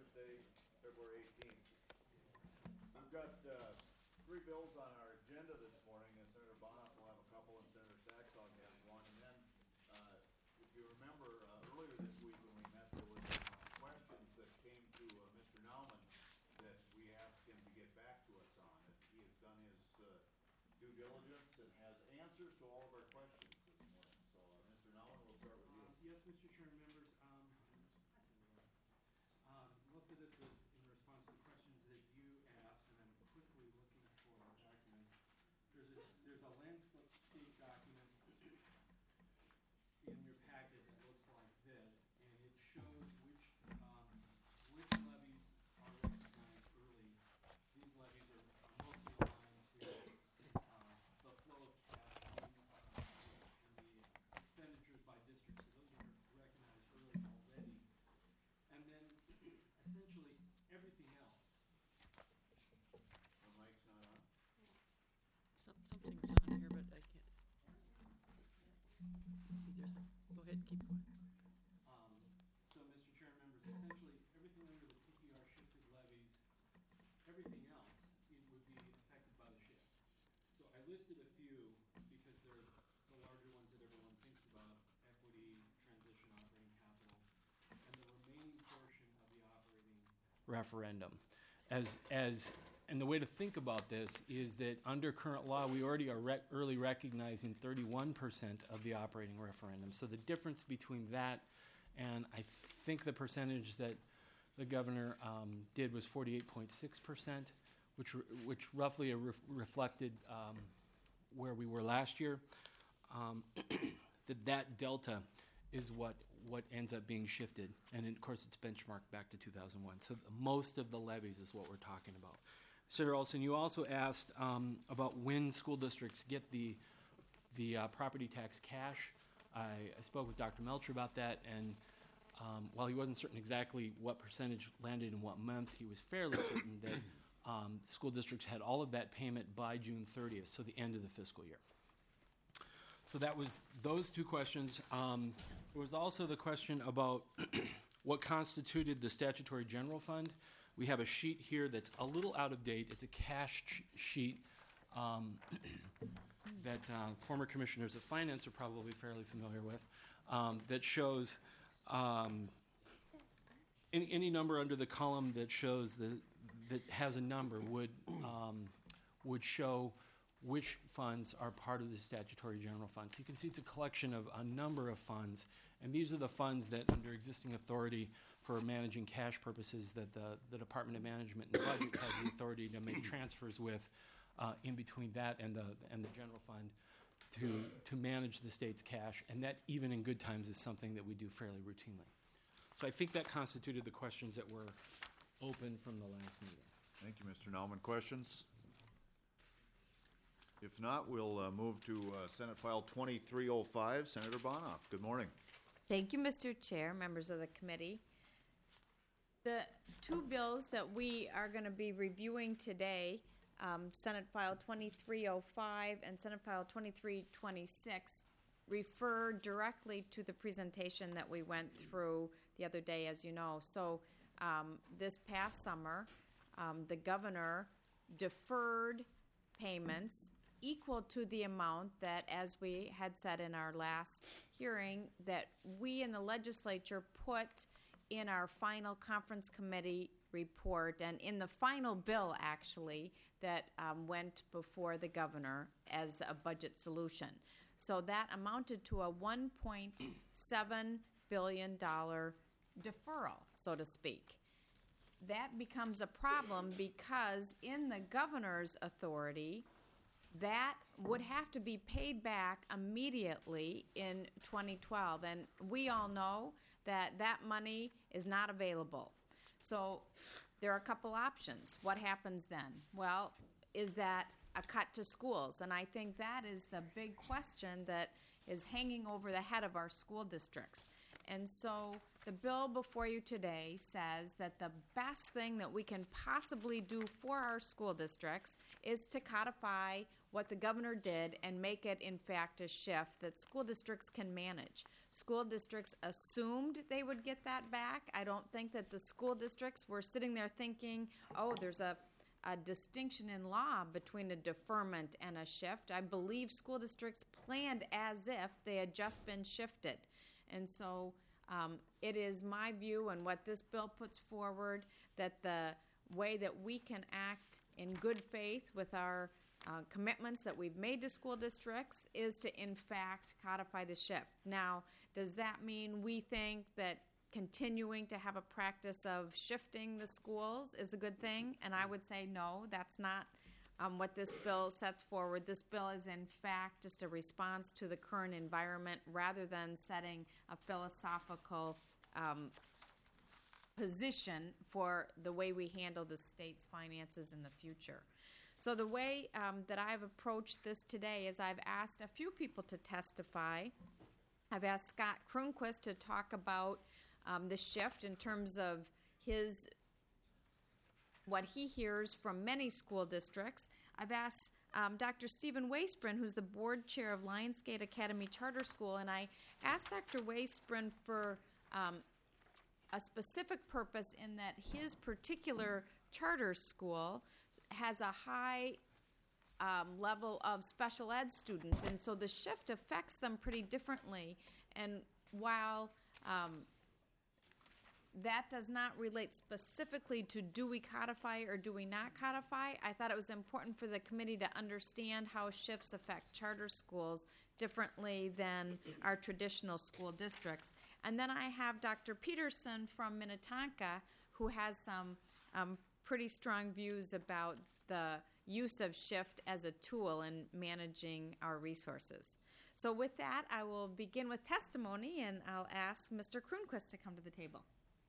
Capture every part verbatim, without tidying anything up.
Thursday, February eighteenth. We've got uh, three bills on our agenda this morning, and Senator Bonoff will have a couple, and Senator Saxon has one. And then, uh, if you remember, uh, earlier this week when we met, there was uh, questions that came to uh, Mister Nauman that we asked him to get back to us on. He has done his uh, due diligence and has answers to all of our questions this morning. So, uh, Mister Nauman, we'll start with you. Uh, yes, Mister Chairman, members. Um, um, most of this was in response to questions that you asked, and I'm quickly looking for a document. There's a there's a landscape document in your packet that looks like this, and it shows which um, which levies are recognized early. These levies are mostly aligned to uh, the flow of cash and, uh, and the expenditures by district. So those are recognized early already. And then essentially everything else. The mic's not on. Some- Something's on here, but I can't. There's a- Go ahead, keep going. Um, so, Mister Chair, members, essentially everything under the P P R shifted levies, everything else, it would be affected by the shift. So I listed a few because they're the larger ones that everyone thinks about: equity, transition, operating capital, and the remaining portion of the operating referendum. As as and the way to think about this is that under current law, we already are rec- early recognizing thirty-one percent of the operating referendum. So the difference between that and I think the percentage that the governor um, did was forty-eight point six percent, which re- which roughly re- reflected um, where we were last year. Um, that that delta is what what ends up being shifted, and of course it's benchmarked back to two thousand one. So most of the levies is what we're talking about. Senator Olson, you also asked um, about when school districts get the the uh, property tax cash. I, I spoke with Doctor Melcher about that, and um, while he wasn't certain exactly what percentage landed in what month, he was fairly certain that um, school districts had all of that payment by June thirtieth, so the end of the fiscal year. So that was those two questions. Um, there was also the question about what constituted the statutory general fund. We have a sheet here that's a little out of date. It's a cash ch- sheet um, that uh, former commissioners of finance are probably fairly familiar with, um, that shows um, any, any number under the column that shows the that has a number would um, would show which funds are part of the statutory general fund. So you can see it's a collection of a number of funds, and these are the funds that, under existing authority for managing cash purposes, that the, the Department of Management and Budget has the authority to make transfers with uh, in between that and the and the general fund to to manage the state's cash, and that even in good times is something that we do fairly routinely. So I think that constituted the questions that were open from the last meeting. Thank you, Mister Nauman. Questions? If not, we'll uh, move to uh, Senate File twenty-three oh five. Senator Bonoff, good morning. Thank you, Mister Chair, members of the committee. The two bills that we are going to be reviewing today, um, Senate File twenty-three oh five and Senate File twenty-three twenty-six, refer directly to the presentation that we went through the other day, as you know. So um, this past summer, um, the governor deferred payments equal to the amount that, as we had said in our last hearing, that we in the legislature put in our final conference committee report and in the final bill, actually, that um, went before the governor as a budget solution. So that amounted to a one point seven billion dollars deferral, so to speak. That becomes a problem because in the governor's authority, that would have to be paid back immediately in twenty twelve. And we all know that that money is not available. So there are a couple options. What happens then? Well, is that a cut to schools? And I think that is the big question that is hanging over the head of our school districts. And so the bill before you today says that the best thing that we can possibly do for our school districts is to codify what the governor did and make it, in fact, a shift that school districts can manage. School districts assumed they would get that back. I don't think that the school districts were sitting there thinking, oh, there's a, a distinction in law between a deferment and a shift. I believe school districts planned as if they had just been shifted. And so um, it is my view and what this bill puts forward that the way that we can act in good faith with our Uh, commitments that we've made to school districts is to, in fact, codify the shift. Now, does that mean we think that continuing to have a practice of shifting the schools is a good thing? And I would say no, that's not um, what this bill sets forward. This bill is, in fact, just a response to the current environment rather than setting a philosophical um, position for the way we handle the state's finances in the future. So the way um, that I've approached this today is I've asked a few people to testify. I've asked Scott Kroonquist to talk about um, the shift in terms of his, what he hears from many school districts. I've asked um, Doctor Stephen Waisbrun, who's the board chair of Lionsgate Academy Charter School, and I asked Doctor Waisbrun for um, a specific purpose in that his particular charter school has a high um, level of special ed students, and so the shift affects them pretty differently. And while um, that does not relate specifically to do we codify or do we not codify, I thought it was important for the committee to understand how shifts affect charter schools differently than our traditional school districts. And then I have Doctor Peterson from Minnetonka, who has some um, pretty strong views about the use of shift as a tool in managing our resources. So with that, I will begin with testimony, and I'll ask Mister Kroonquist to come to the table.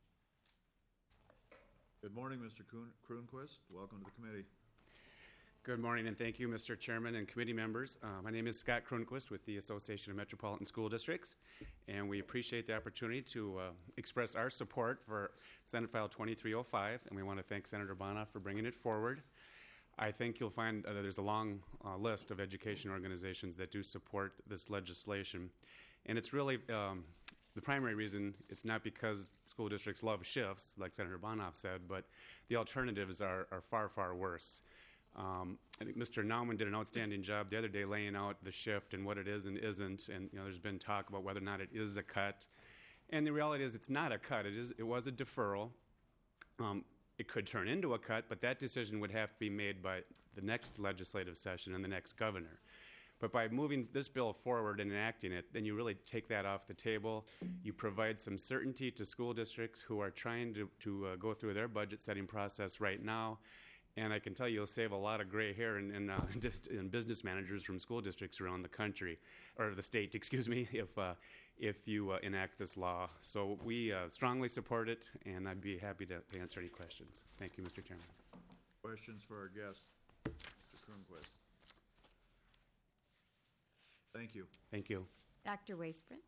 Good morning, Mister Kroon- Kroonquist. Welcome to the committee. Good morning, and thank you, Mister Chairman and committee members. Uh, my name is Scott Kroonquist with the Association of Metropolitan School Districts, and we appreciate the opportunity to uh, express our support for Senate File twenty-three oh five, and we want to thank Senator Bonoff for bringing it forward. I think you'll find uh, that there's a long uh, list of education organizations that do support this legislation, and it's really um, the primary reason. It's not because school districts love shifts, like Senator Bonoff said, but the alternatives are, are far, far worse. Um, I think Mister Nauman did an outstanding job the other day laying out the shift and what it is and isn't, and you know, there's been talk about whether or not it is a cut, and the reality is it's not a cut. It is. It was a deferral. Um, it could turn into a cut, but that decision would have to be made by the next legislative session and the next governor. But by moving this bill forward and enacting it, then you really take that off the table. You provide some certainty to school districts who are trying to, to uh, go through their budget setting process right now. And I can tell you, you'll save a lot of gray hair in, in, uh, just in business managers from school districts around the country, or the state, excuse me, if uh, if you uh, enact this law. So we uh, strongly support it, and I'd be happy to, to answer any questions. Thank you, Mister Chairman. Questions for our guest, Mister Kroonquist? Thank you. Thank you. Doctor Waisbrun.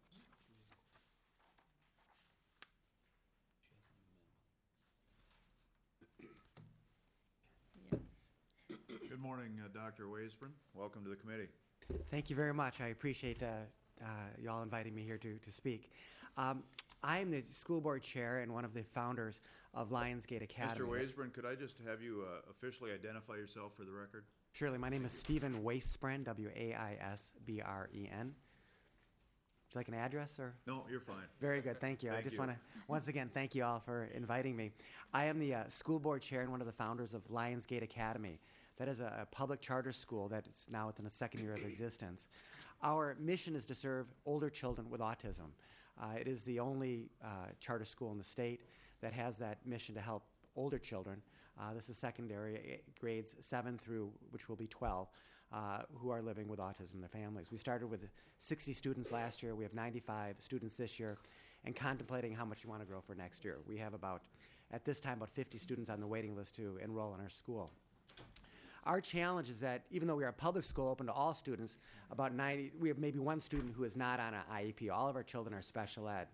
Good morning, uh, Doctor Waisbrun. Welcome to the committee. Thank you very much. I appreciate uh, uh, y'all inviting me here to, to speak. Um, I am the school board chair and one of the founders of Lionsgate Academy. Mister Waisbrun, could I just have you uh, officially identify yourself for the record? Surely. My name is Stephen Waisbrun, W A I S B R E N. Would you like an address? Or? No, you're fine. Very good. Thank you. Thank I just you. want to, once again, thank you all for inviting me. I am the uh, school board chair and one of the founders of Lionsgate Academy. That is a, a public charter school that is now it's in its second year of existence. Our mission is to serve older children with autism. Uh, it is the only uh, charter school in the state that has that mission to help older children. Uh, this is secondary, eh, grades seven through, which will be twelve, uh, who are living with autism in their families. We started with sixty students last year. We have ninety-five students this year, and contemplating how much we want to grow for next year. We have about, at this time, about fifty students on the waiting list to enroll in our school. Our challenge is that even though we are a public school open to all students, about ninety, we have maybe one student who is not on an I E P. All of our children are special ed.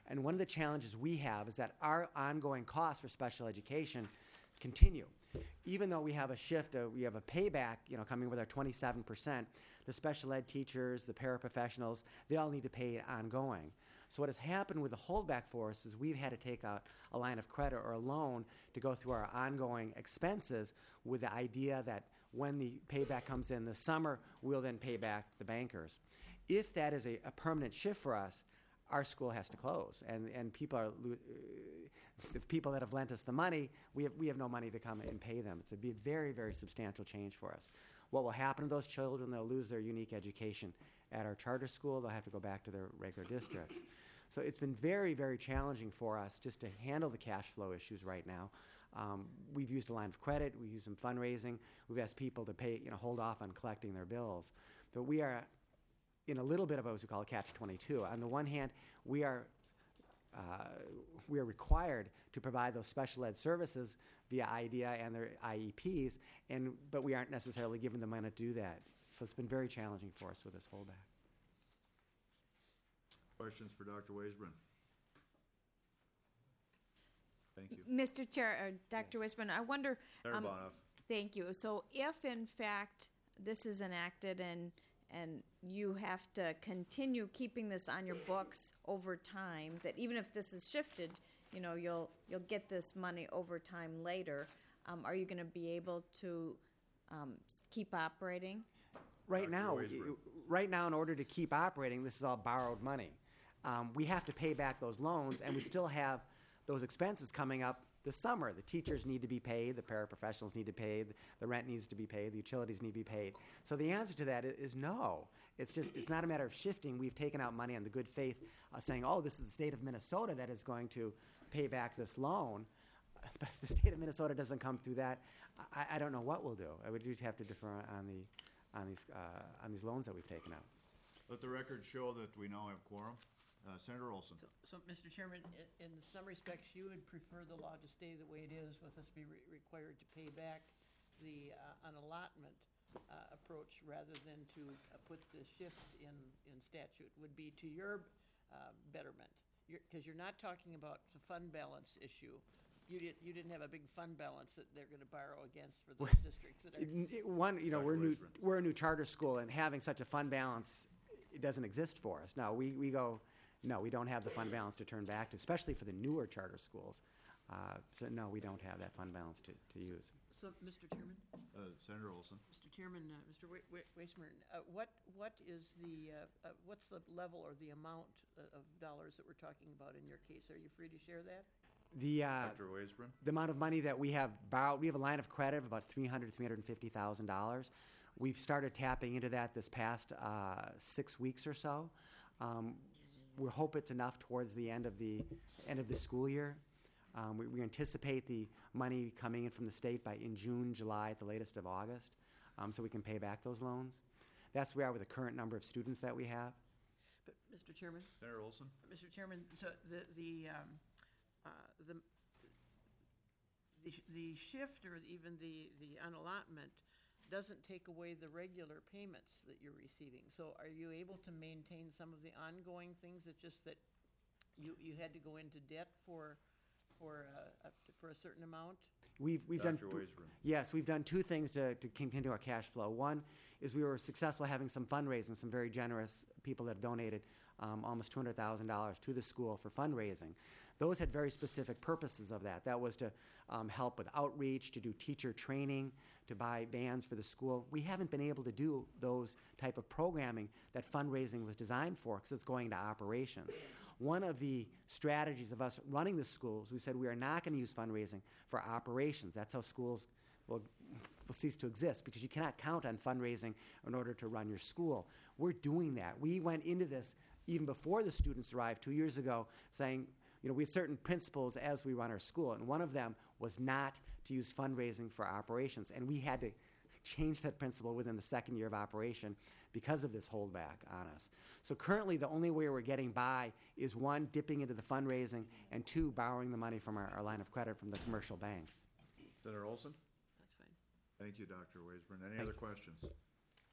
And one of the challenges we have is that our ongoing costs for special education continue. Even though we have a shift, uh, we have a payback, you know, coming with our twenty-seven percent, the special ed teachers, the paraprofessionals, they all need to pay it ongoing. So what has happened with the holdback for us is we've had to take out a line of credit or a loan to go through our ongoing expenses with the idea that when the payback comes in this summer, we'll then pay back the bankers. If that is a, a permanent shift for us, our school has to close, and, and people are, lo- uh, the people that have lent us the money, we have, we have no money to come and pay them. It's a be- very, very substantial change for us. What will happen to those children? They'll lose their unique education at our charter school. They'll have to go back to their regular districts. So it's been very, very challenging for us just to handle the cash flow issues right now. Um, we've used a line of credit. We've used some fundraising. We've asked people to pay, you know, hold off on collecting their bills. But we are in a little bit of what we call a catch twenty-two. On the one hand, we are uh, we are required to provide those special ed services via IDEA and their I E Ps, and but we aren't necessarily given the money to do that. So it's been very challenging for us with this holdback. Questions for Doctor Weisbrun? Thank you. Mister Chair, uh, Doctor Wisman, I wonder. Senator um, Bonoff. Thank you. So if in fact this is enacted and and you have to continue keeping this on your books over time, that even if this is shifted, you know, you'll you'll get this money over time later. Um, are you going to be able to um, keep operating? Right Doctor now, Weisbrun. right now, in order to keep operating, this is all borrowed money. Um, we have to pay back those loans, and we still have those expenses coming up this summer. The teachers need to be paid, the paraprofessionals need to be paid, the rent needs to be paid, the utilities need to be paid. So the answer to that is, is no. It's just, it's not a matter of shifting. We've taken out money on the good faith, uh, saying, oh, this is the state of Minnesota that is going to pay back this loan. But if the state of Minnesota doesn't come through that, I, I don't know what we'll do. I would just have to defer on the on these uh, on these loans that we've taken out. Let the record show that we now have quorum. Uh, Senator Olson. So, so, Mister Chairman, in, in some respects, you would prefer the law to stay the way it is, with us be re- required to pay back the uh, an allotment uh, approach rather than to uh, put the shift in, in statute, would be to your uh, betterment. Because you're, you're not talking about the fund balance issue. You, did, you didn't have a big fund balance that they're going to borrow against for those districts that are. It- it- One, you know, Doctor we're new, Weisbrun. we're a new charter school, and having such a fund balance, it doesn't exist for us. No, we, we go, no, we don't have the fund balance to turn back to, especially for the newer charter schools. Uh, so no, we don't have that fund balance to, to use. So, Mister Chairman, Uh, Senator Olson. Mister Chairman, uh, Mister Wa- Wa- Waismer, uh, what what is the uh, uh, what's the level or the amount uh, of dollars that we're talking about in your case? Are you free to share that? The, uh, Doctor Weisbrun. the amount of money that we have borrowed, we have a line of credit of about three hundred, three hundred fifty thousand dollars. We've started tapping into that this past uh, six weeks or so. Um, we hope it's enough towards the end of the end of the school year. Um, we, we anticipate the money coming in from the state by in June, July, at the latest of August, um, so we can pay back those loans. That's where we are with the current number of students that we have. But, Mister Chairman, Senator Olson. Mister Chairman, so the the um, uh, the the, sh- the shift or even the the unallotment doesn't take away the regular payments that you're receiving. So, are you able to maintain some of the ongoing things? It's just that you you had to go into debt for for uh, up to, for a certain amount. We've, we've done, Doctor Weisbrun. yes, we've done two things to, to continue our cash flow. One is we were successful having some fundraising, some very generous people that donated um, almost two hundred thousand dollars to the school for fundraising. Those had very specific purposes of that. That was to um, help with outreach, to do teacher training, to buy vans for the school. We haven't been able to do those type of programming that fundraising was designed for because it's going to operations. One of the strategies of us running the schools, we said we are not going to use fundraising for operations. That's how schools will, will cease to exist, because you cannot count on fundraising in order to run your school. We're doing that. We went into this even before the students arrived two years ago saying, you know, we have certain principles as we run our school, and one of them was not to use fundraising for operations, and we had to change that principle within the second year of operation because of this holdback on us. So currently, the only way we're getting by is, one, dipping into the fundraising, and two, borrowing the money from our, our line of credit from the commercial banks. Senator Olson. That's fine. Thank you, Doctor Weisbrun. Any Thank other you. questions?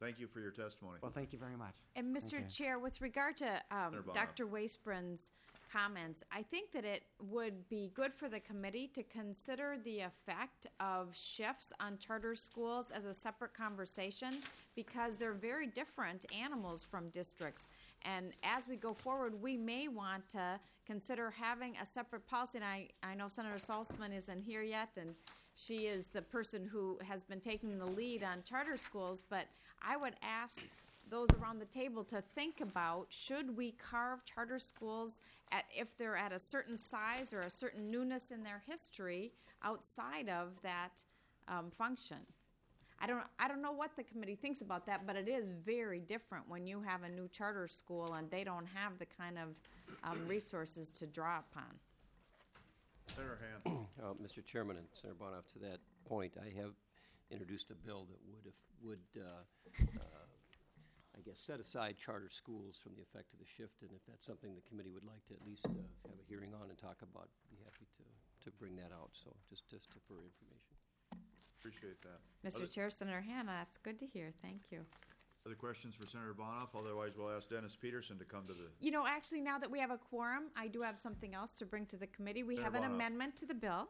Thank you for your testimony. Well, thank you very much. And Mister Okay. Chair, with regard to um, Senator Bonoff. Doctor Waisbrun's comments, I think that it would be good for the committee to consider the effect of shifts on charter schools as a separate conversation, because they're very different animals from districts. And as we go forward, we may want to consider having a separate policy. And I, I know Senator Salzman isn't here yet, and she is the person who has been taking the lead on charter schools, but I would ask those around the table to think about, should we carve charter schools at, if they're at a certain size or a certain newness in their history outside of that um, function? I don't, I don't know what the committee thinks about that, but it is very different when you have a new charter school and they don't have the kind of um, resources to draw upon. Senator Hand. Uh, Mister Chairman and Senator Bonoff, to that point, I have introduced a bill that would, if, would uh, uh, I guess, set aside charter schools from the effect of the shift, and if that's something the committee would like to at least uh, have a hearing on and talk about, be happy to, to bring that out. So just, just for information. Appreciate that. Mister Other, Chair, Senator Hannah, that's good to hear. Thank you. other questions for Senator Bonoff? Otherwise, we'll ask Dennis Peterson to come to the. You know, actually, now that we have a quorum, I do have something else to bring to the committee. We Senator have an Bonoff. amendment to the bill.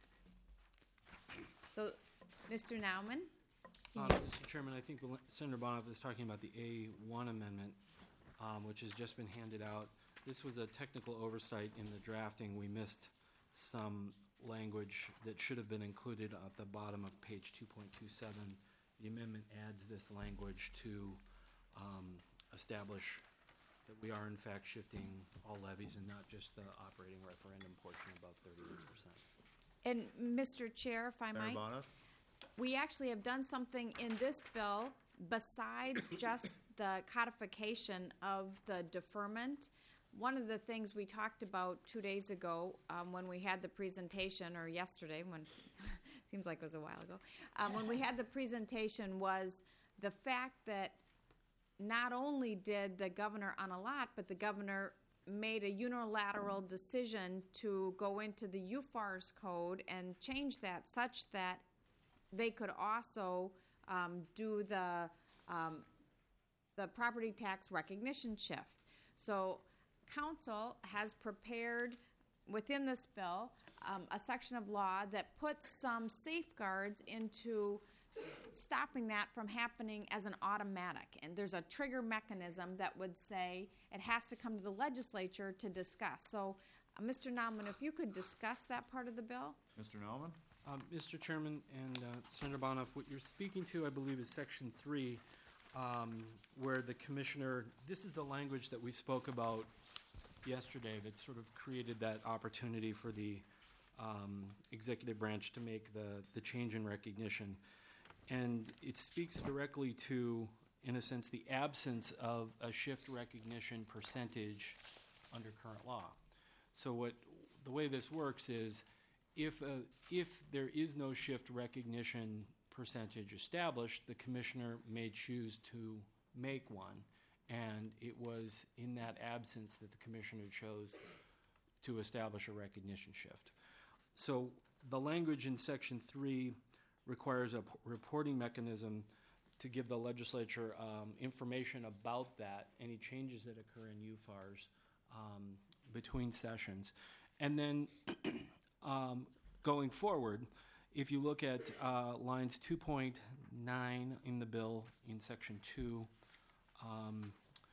So, Mister Nauman? Um, Mister Chairman, I think Bel- Senator Bonoff is talking about the A one amendment, um, which has just been handed out. This was a technical oversight in the drafting. We missed some language that should have been included at the bottom of page two point two seven. The amendment adds this language to um, establish that we are in fact shifting all levies and not just the operating referendum portion above thirty-eight percent. And, Mister Chair, if I Senator might? Bonoff? We actually have done something in this bill besides just the codification of the deferment. One of the things we talked about two days ago um, when we had the presentation, or yesterday, when seems like it was a while ago, um, when we had the presentation was the fact that not only did the governor on a lot, but the governor made a unilateral decision to go into the U F A R S code and change that such that they could also um, do the um, the property tax recognition shift. So council has prepared within this bill um, a section of law that puts some safeguards into stopping that from happening as an automatic. And there's a trigger mechanism that would say it has to come to the legislature to discuss. So, uh, Mister Nauman, if you could discuss that part of the bill. Mister Nauman? Um, Mister Chairman and uh, Senator Bonoff, what you're speaking to, I believe, is Section three, um, where the commissioner, this is the language that we spoke about yesterday that sort of created that opportunity for the um, executive branch to make the, the change in recognition. And it speaks directly to, in a sense, the absence of a shift recognition percentage under current law. So what the way this works is, If, uh, if there is no shift recognition percentage established, the commissioner may choose to make one, and it was in that absence that the commissioner chose to establish a recognition shift. So the language in Section three requires a p- reporting mechanism to give the legislature um, information about that, any changes that occur in U F A R S um, between sessions. And then Um, going forward, if you look at uh, lines two point nine in the bill in section two, um,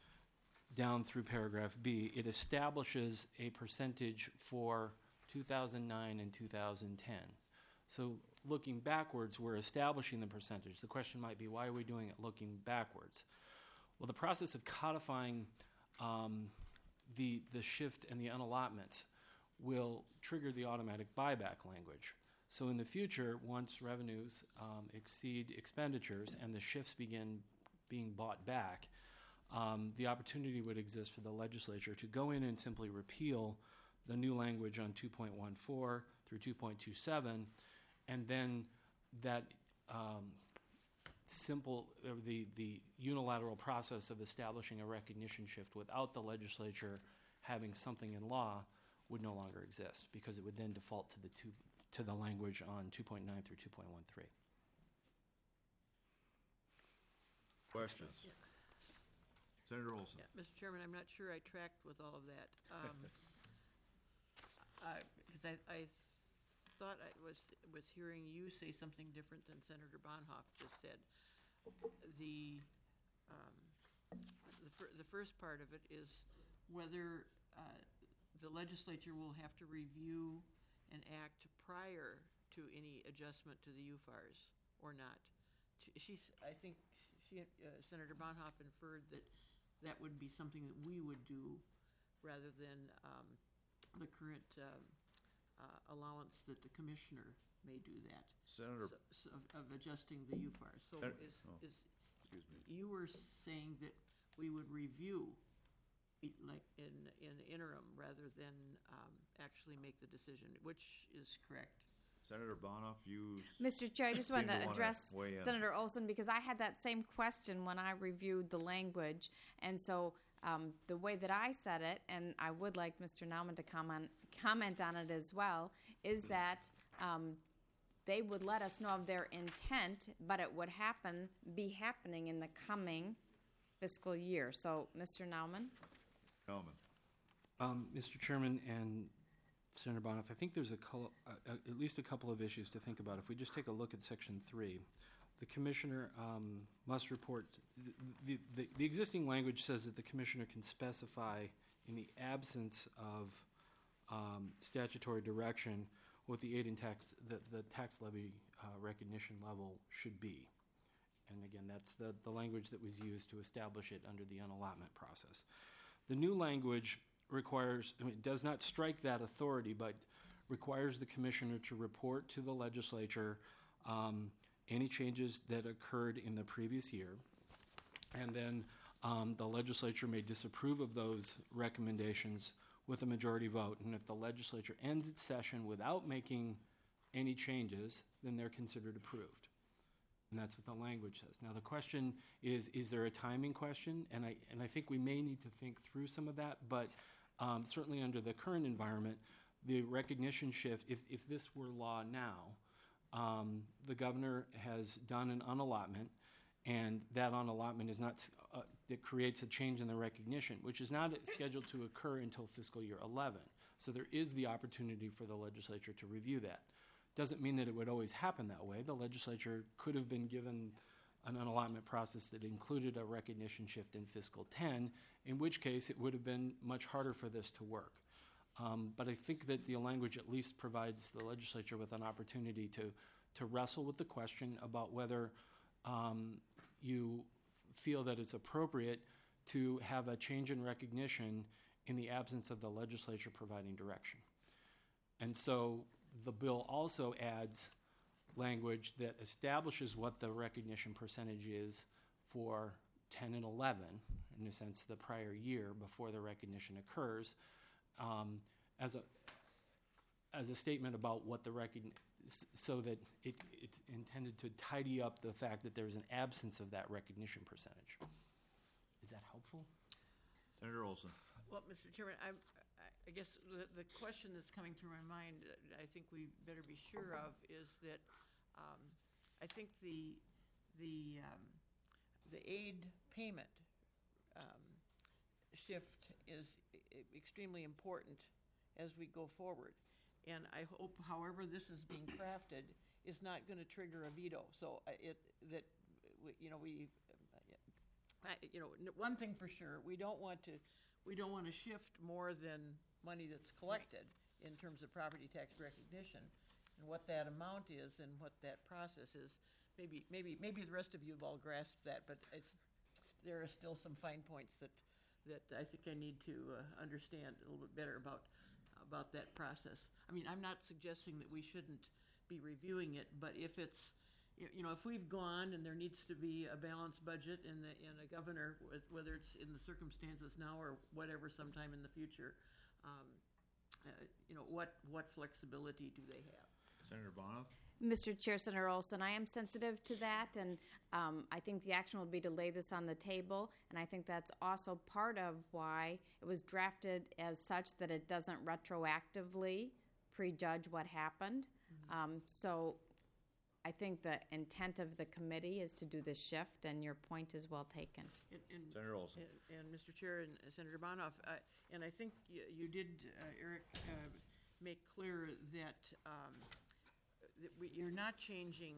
down through paragraph B, it establishes a percentage for two thousand nine and two thousand ten. So looking backwards, we're establishing the percentage. The question might be, why are we doing it looking backwards? Well, the process of codifying um, the, the shift and the unallotments will trigger the automatic buyback language. So in the future, once revenues um, exceed expenditures and the shifts begin being bought back, um, the opportunity would exist for the legislature to go in and simply repeal the new language on two point one four through two point two seven, and then that um, simple, uh, the, the unilateral process of establishing a recognition shift without the legislature having something in law would no longer exist, because it would then default to the two, to the language on two point nine through two point one three. questions? Senator Olson? Yeah, Mister Chairman, I'm not sure I tracked with all of that. Um, I, because I, I thought I was, was hearing you say something different than Senator Bonhoeff just said. The, um, the fir- the first part of it is whether, uh, the legislature will have to review and act prior to any adjustment to the U F A Rs or not. She- She's, I think, she, uh, Senator Bonhoeff inferred that that would be something that we would do rather than, um, the current, um, uh, allowance that the commissioner may do that. Senator, So- so Of, of adjusting the U F A Rs. So Sen- is, oh. is, excuse me. you were saying that we would review, it like in, in interim, rather than, um, actually make the decision, which is correct. Senator Bonoff, you. Mister Chair, I just seem wanted to wanna address weigh in. Senator Olson because I had that same question when I reviewed the language. And so um, the way that I said it, and I would like Mister Nauman to comment, comment on it as well, is that um, they would let us know of their intent, but it would happen, be happening in the coming fiscal year. So, Mister Nauman? Kalman. Um, Mister Chairman and Senator Bonhoeff, I think there's a, col- uh, uh, at least a couple of issues to think about. If we just take a look at section three, the commissioner um, must report, the, the, the existing language says that the commissioner can specify in the absence of um, statutory direction what the aid and tax, the, the tax levy uh, recognition level should be. And again, that's the, the language that was used to establish it under the unallotment process. The new language requires, I mean, it does not strike that authority, but requires the commissioner to report to the legislature um, any changes that occurred in the previous year. And then um, the legislature may disapprove of those recommendations with a majority vote. And if the legislature ends its session without making any changes, then they're considered approved. And that's what the language says. Now, the question is, is there a timing question? And I, and I think we may need to think through some of that, but um, certainly under the current environment, the recognition shift, if, if this were law now, um, the governor has done an unallotment, and that unallotment is not, uh, that creates a change in the recognition, which is not scheduled to occur until fiscal year eleven. So there is the opportunity for the legislature to review that. Doesn't mean that it would always happen that way. The legislature could have been given an unallotment process that included a recognition shift in fiscal ten, in which case it would have been much harder for this to work. Um, but I think that the language at least provides the legislature with an opportunity to, to wrestle with the question about whether um, you feel that it's appropriate to have a change in recognition in the absence of the legislature providing direction. And so the bill also adds language that establishes what the recognition percentage is for ten and eleven, in a sense the prior year before the recognition occurs, um, as a as a statement about what the recognition, so that it, it's intended to tidy up the fact that there's an absence of that recognition percentage. Is that helpful? Senator Olson. Well, Mister Chairman, I'm, I- I guess the, the question that's coming to my mind, uh, I think we better be sure of, is that um, I think the, the, um, the aid payment um, shift is e- extremely important as we go forward. And I hope, however this is being crafted, is not going to trigger a veto. So uh, it, that, we- you know, we, uh, I- you know, n- one thing for sure, we don't want to, we don't want to shift more than money that's collected in terms of property tax recognition. And what that amount is and what that process is, maybe, maybe, maybe the rest of you have all grasped that, but it's, there are still some fine points that, that I think I need to uh, understand a little bit better about, about that process. I mean, I'm not suggesting that we shouldn't be reviewing it, but if it's, y- you know, if we've gone and there needs to be a balanced budget and the, and a governor, wh- whether it's in the circumstances now or whatever sometime in the future, um, uh, you know, what, what flexibility do they have? Senator Bonoff. Mister Chair, Senator Olson, I am sensitive to that, and um, I think the action will be to lay this on the table, and I think that's also part of why it was drafted as such that it doesn't retroactively prejudge what happened. Um, so I think the intent of the committee is to do the shift, and your point is well taken. And- and- Senator Olson. And, and Mister Chair and Senator Bonoff, uh, and I think you, you did, uh, Eric, uh, make clear that, um, that we, you're not changing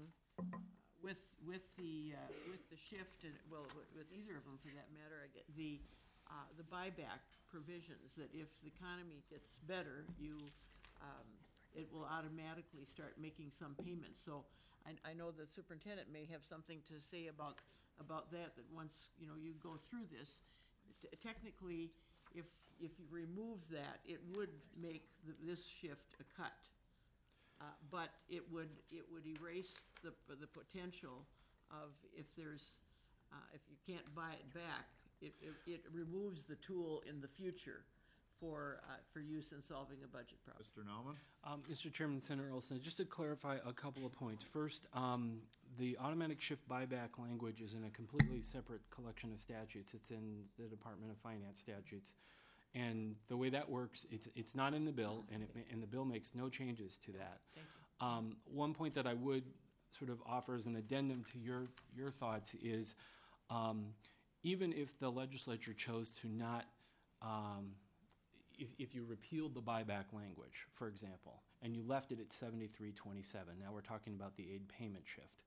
with, with the, uh, with the shift, and, well, with- with either of them for that matter, I get, the, uh, the buyback provisions, that if the economy gets better, you, um, it will automatically start making some payments. So I, I know the superintendent may have something to say about, about that, that once, you know, you go through this, t- technically, if, if you remove that, it would make the- this shift a cut. Uh, But it would, it would erase the, the potential of if there's, uh, if you can't buy it back, it, it, it removes the tool in the future for, uh, for use in solving a budget problem. Mister Nauman? Um, Mister Chairman, Senator Olson, just to clarify a couple of points. First, um, the automatic shift buyback language is in a completely separate collection of statutes. It's in the Department of Finance statutes. And the way that works, it's, it's not in the bill, and it, ma- and the bill makes no changes to that. Thank you. Um, one point that I would sort of offer as an addendum to your, your thoughts is, um, even if the legislature chose to not, um, if, if you repealed the buyback language, for example, and you left it at seventy-three twenty-seven, now we're talking about the aid payment shift.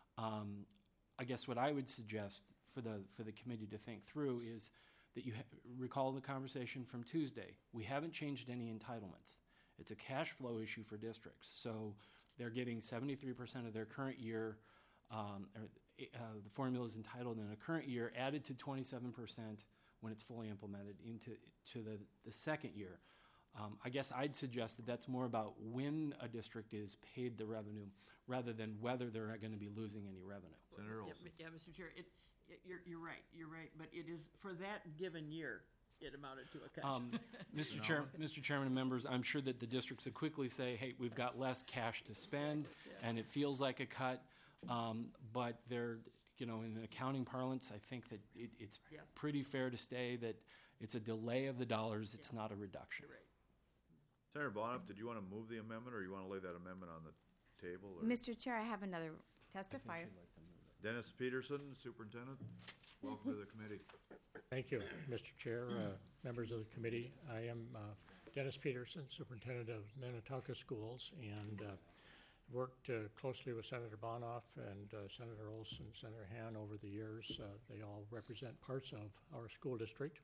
Um, I guess what I would suggest for the, for the committee to think through is that you ha- recall the conversation from Tuesday. We haven't changed any entitlements. It's a cash flow issue for districts. So they're getting seventy-three percent of their current year, um, or, uh, the formula is entitled in a current year, added to twenty-seven percent when it's fully implemented into to the, the second year. Um, I guess I'd suggest that that's more about when a district is paid the revenue rather than whether they're going to be losing any revenue. Senator Yeah, Olson? mi- Yeah, Mister Chair, it, it- you're, you're right, you're right, but it is, for that given year, it amounted to a cut. Um, Mister Chair, Mister Chairman and members, I'm sure that the districts would quickly say, hey, we've got less cash to spend, and it feels like a cut, um, but they're, you know, in accounting parlance, I think that it, it's Yeah. pretty fair to say that it's a delay of the dollars, it's Yeah. not a reduction. You're right. Senator Bonoff, did you want to move the amendment, or you want to lay that amendment on the table? or- Mister Chair, I have another testifier. Dennis Peterson, Superintendent, welcome to the committee. Thank you, Mister Chair, uh, members of the committee. I am uh, Dennis Peterson, Superintendent of Minnetonka Schools, and uh, worked uh, closely with Senator Bonoff and uh, Senator Olson, Senator Han over the years. Uh, They all represent parts of our school district.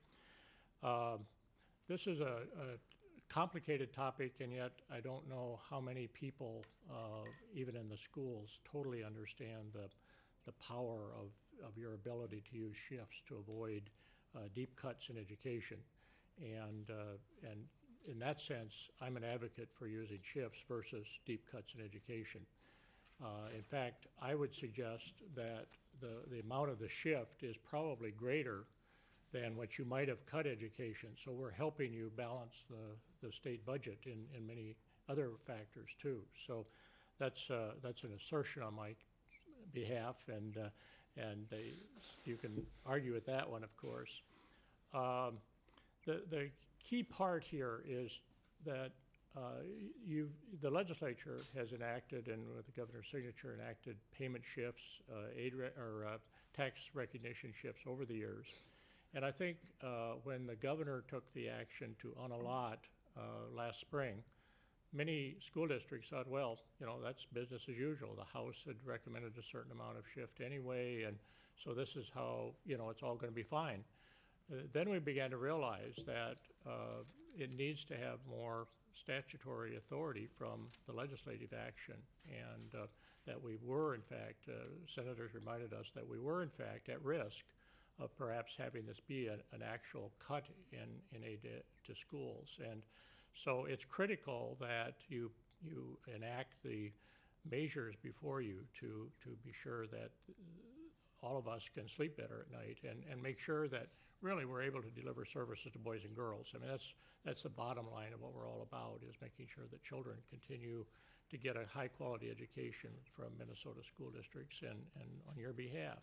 Uh, This is a a complicated topic, and yet I don't know how many people, uh, even in the schools, totally understand the the power of, of your ability to use shifts to avoid uh, deep cuts in education. And, uh, and in that sense, I'm an advocate for using shifts versus deep cuts in education. Uh, in fact, I would suggest that the, the amount of the shift is probably greater than what you might have cut education. So we're helping you balance the, the state budget in, in many other factors too. So that's, uh, that's an assertion on my behalf, and uh, and they, you can argue with that one, of course. Um, the the key part here is that uh, you the legislature has enacted, and with the governor's signature, enacted payment shifts, uh, aid re- or uh, tax recognition shifts over the years. And I think uh, when the governor took the action to unallot uh, last spring, many school districts thought, well, you know, that's business as usual. The House had recommended a certain amount of shift anyway, and so this is how, you know, it's all going to be fine. Uh, then we began to realize that uh, it needs to have more statutory authority from the legislative action, and uh, that we were, in fact, uh, senators reminded us that we were, in fact, at risk of perhaps having this be an, an actual cut in, in aid to, to schools. And so it's critical that you you enact the measures before you to, to be sure that all of us can sleep better at night, and, and make sure that really we're able to deliver services to boys and girls. I mean, that's that's the bottom line of what we're all about, is making sure that children continue to get a high-quality education from Minnesota school districts and, and on your behalf.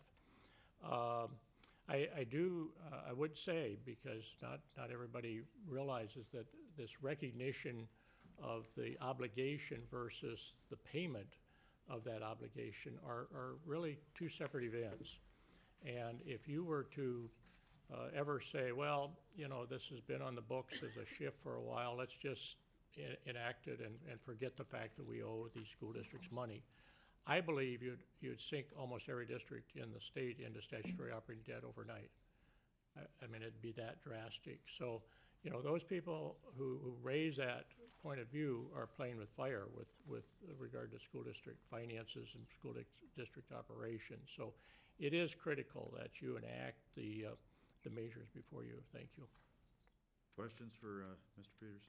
Um, I, I do, uh, I would say, because not, not everybody realizes that this recognition of the obligation versus the payment of that obligation are, are really two separate events. And if you were to uh, ever say, well, you know, this has been on the books as a shift for a while, let's just en- enact it and, and forget the fact that we owe these school districts money, I believe you'd, you'd sink almost every district in the state into statutory operating debt overnight. I, I mean, it'd be that drastic. So, you know, those people who, who raise that point of view are playing with fire with, with regard to school district finances and school dis- district operations. So it is critical that you enact the, uh, the measures before you. Thank you. Questions for uh, Mister Peterson?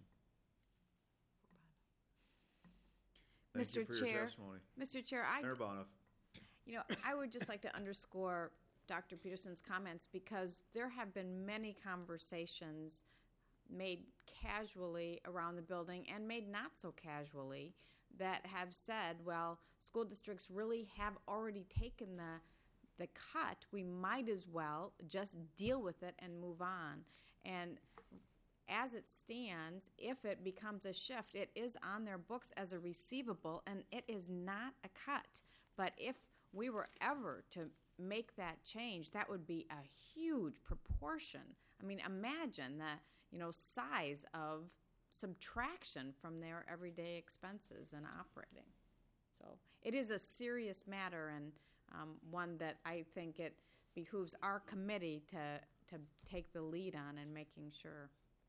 Thank Mister you for your Chair, testimony. Mister Chair, I, Mayor Bonoff. you know, I would just like to underscore Doctor Peterson's comments because there have been many conversations made casually around the building and made not so casually that have said, well, school districts really have already taken the the cut. We might as well just deal with it and move on. And as it stands, if it becomes a shift, it is on their books as a receivable, and it is not a cut. But if we were ever to make that change, that would be a huge proportion. I mean, imagine the, you know, size of subtraction from their everyday expenses and operating. So it is a serious matter, and um, one that I think it behooves our committee to to take the lead on and making sure.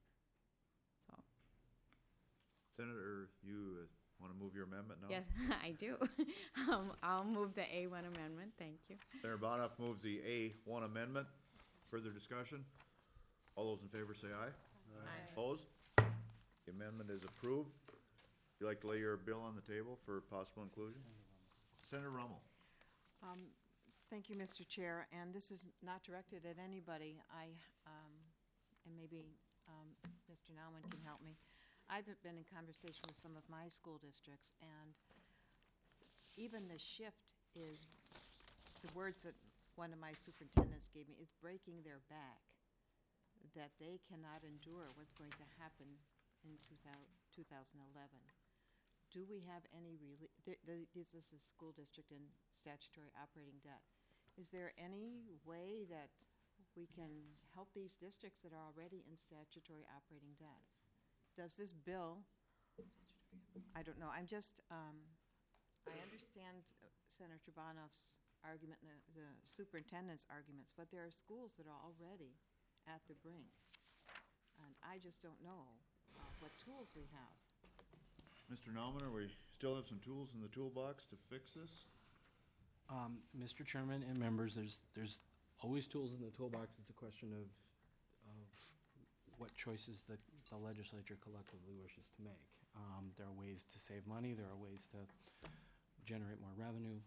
So. Senator, you uh, want to move your amendment now? Yes, I do. um, I'll move the A one amendment. Thank you. Senator Bonoff moves the A one amendment. Further discussion? All those in favor say aye. Aye. Opposed? The amendment is approved. Would you like to lay your bill on the table for possible inclusion? Senator Rummel. Um, Thank you, Mister Chair, and this is not directed at anybody. I, um, and maybe um, Mister Nauman can help me. I've been in conversation with some of my school districts, and even the shift is, the words that one of my superintendents gave me, is breaking their back, that they cannot endure what's going to happen in two thousand eleven. Do we have any really, th- th- this is a school district in statutory operating debt. Is there any way that we can help these districts that are already in statutory operating debt? Does this bill, I don't know, I'm just, um, I understand Senator Bonoff's argument and the, the superintendent's arguments, but there are schools that are already at the brink. And I just don't know uh, what tools we have. Mister Nauman, are we still have some tools in the toolbox to fix this? Um, Mister Chairman and members, there's there's always tools in the toolbox. It's a question of of what choices the, the legislature collectively wishes to make. Um, there are ways to save money. There are ways to generate more revenue.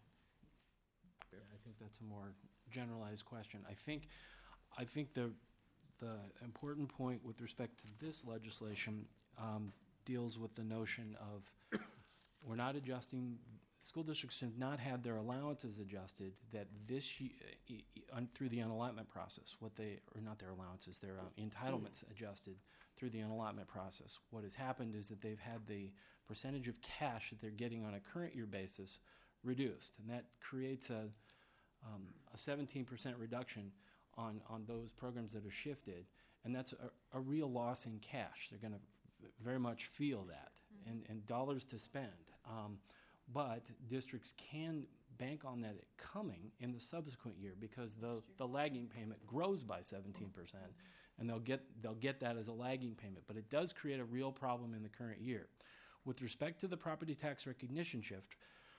Yep. I think that's a more generalized question. I think I think the the important point with respect to this legislation um, deals with the notion of we're not adjusting. School districts have not had their allowances adjusted that this ye- e- e- un- through the unallotment process. What they, or not their allowances, their um, entitlements adjusted through the unallotment process. What has happened is that they've had the percentage of cash that they're getting on a current year basis reduced, and that creates a um, a seventeen percent reduction on on those programs that are shifted, and that's a, a real loss in cash. They're going to v- very much feel that, mm-hmm. and and dollars to spend. Um, But districts can bank on that coming in the subsequent year because the, the lagging payment grows by seventeen percent, and they'll get they'll get that as a lagging payment. But it does create a real problem in the current year. With respect to the property tax recognition shift,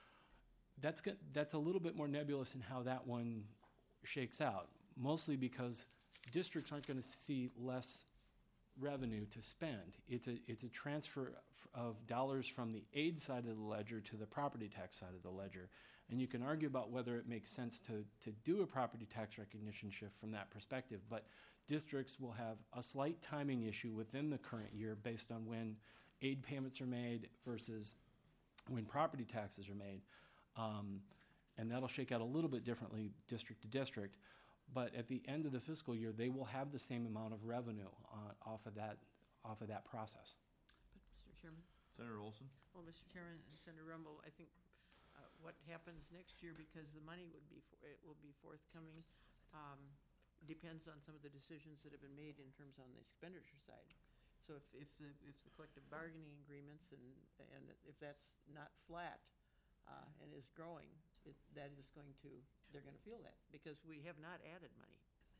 that's go- that's a little bit more nebulous in how that one shakes out. Mostly because districts aren't going to see less revenue to spend. It's a it's a transfer of dollars from the aid side of the ledger to the property tax side of the ledger. And you can argue about whether it makes sense to, to do a property tax recognition shift from that perspective, but districts will have a slight timing issue within the current year based on when aid payments are made versus when property taxes are made. Um, and that'll shake out a little bit differently district to district. But at the end of the fiscal year, they will have the same amount of revenue uh, off of that off of that process. But, Mister Chairman? Senator Olson? Well, Mister Chairman and Senator Rumble, I think uh, what happens next year, because the money would be, for- it will be forthcoming, um, depends on some of the decisions that have been made in terms on the expenditure side. So if, if the, if the collective bargaining agreements and, and if that's not flat, uh, and is growing, it, that is going to, they're gonna feel that, because we have not added money.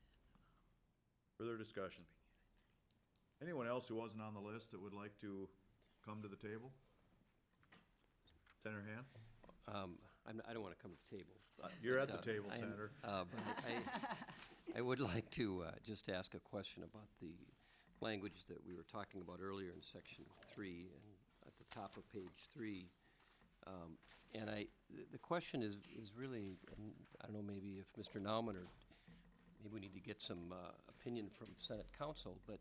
Further discussion? Anyone else who wasn't on the list that would like to come to the table? Senator Han? Um, I'm, I don't want to come to the table. but, You're at uh, the table, I am- Senator. uh, but I, I would like to uh, just ask a question about the language that we were talking about earlier in section three and at the top of page three. Um, and I, the, the question is, is really, and I don't know, maybe if Mister Nauman or maybe we need to get some uh, opinion from Senate Council, but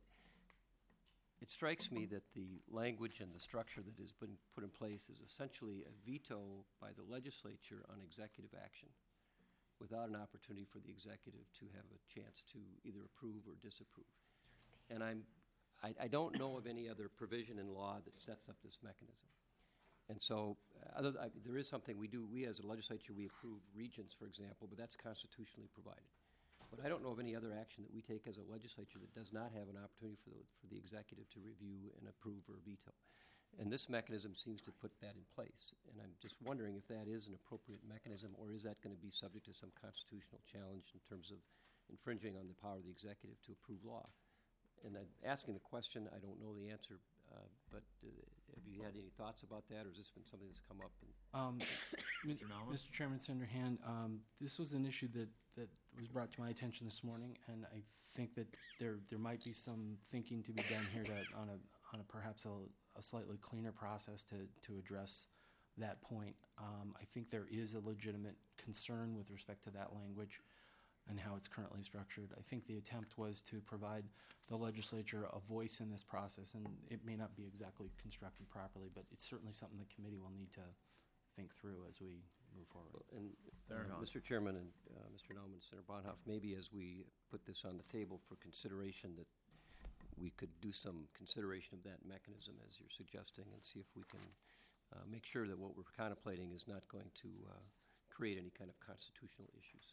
it strikes me that the language and the structure that has been put in place is essentially a veto by the legislature on executive action without an opportunity for the executive to have a chance to either approve or disapprove. And I'm, I, I don't know of any other provision in law that sets up this mechanism. And so, uh, other, I, there is something we do, we as a legislature, we approve regents, for example, but that's constitutionally provided. But I don't know of any other action that we take as a legislature that does not have an opportunity for the, for the executive to review and approve or veto. And this mechanism seems to put that in place. And I'm just wondering if that is an appropriate mechanism, or is that going to be subject to some constitutional challenge in terms of infringing on the power of the executive to approve law? And I'm asking the question, I don't know the answer, uh, but uh, have you had any thoughts about that, or has this been something that's come up? And Um, Mister Chairman, Senator Hand, um, this was an issue that, that was brought to my attention this morning, and I think that there there might be some thinking to be done here to, on a on a perhaps a, a slightly cleaner process to to address that point. Um, I think there is a legitimate concern with respect to that language and how it's currently structured. I think the attempt was to provide the legislature a voice in this process, and it may not be exactly constructed properly, but it's certainly something the committee will need to think through as we move forward. Well, And, Senator uh, Hahn. Mister Chairman and uh, Mister Nauman, Senator Bonhoff, maybe as we put this on the table for consideration, that we could do some consideration of that mechanism as you're suggesting, and see if we can uh, make sure that what we're contemplating is not going to uh, create any kind of constitutional issues.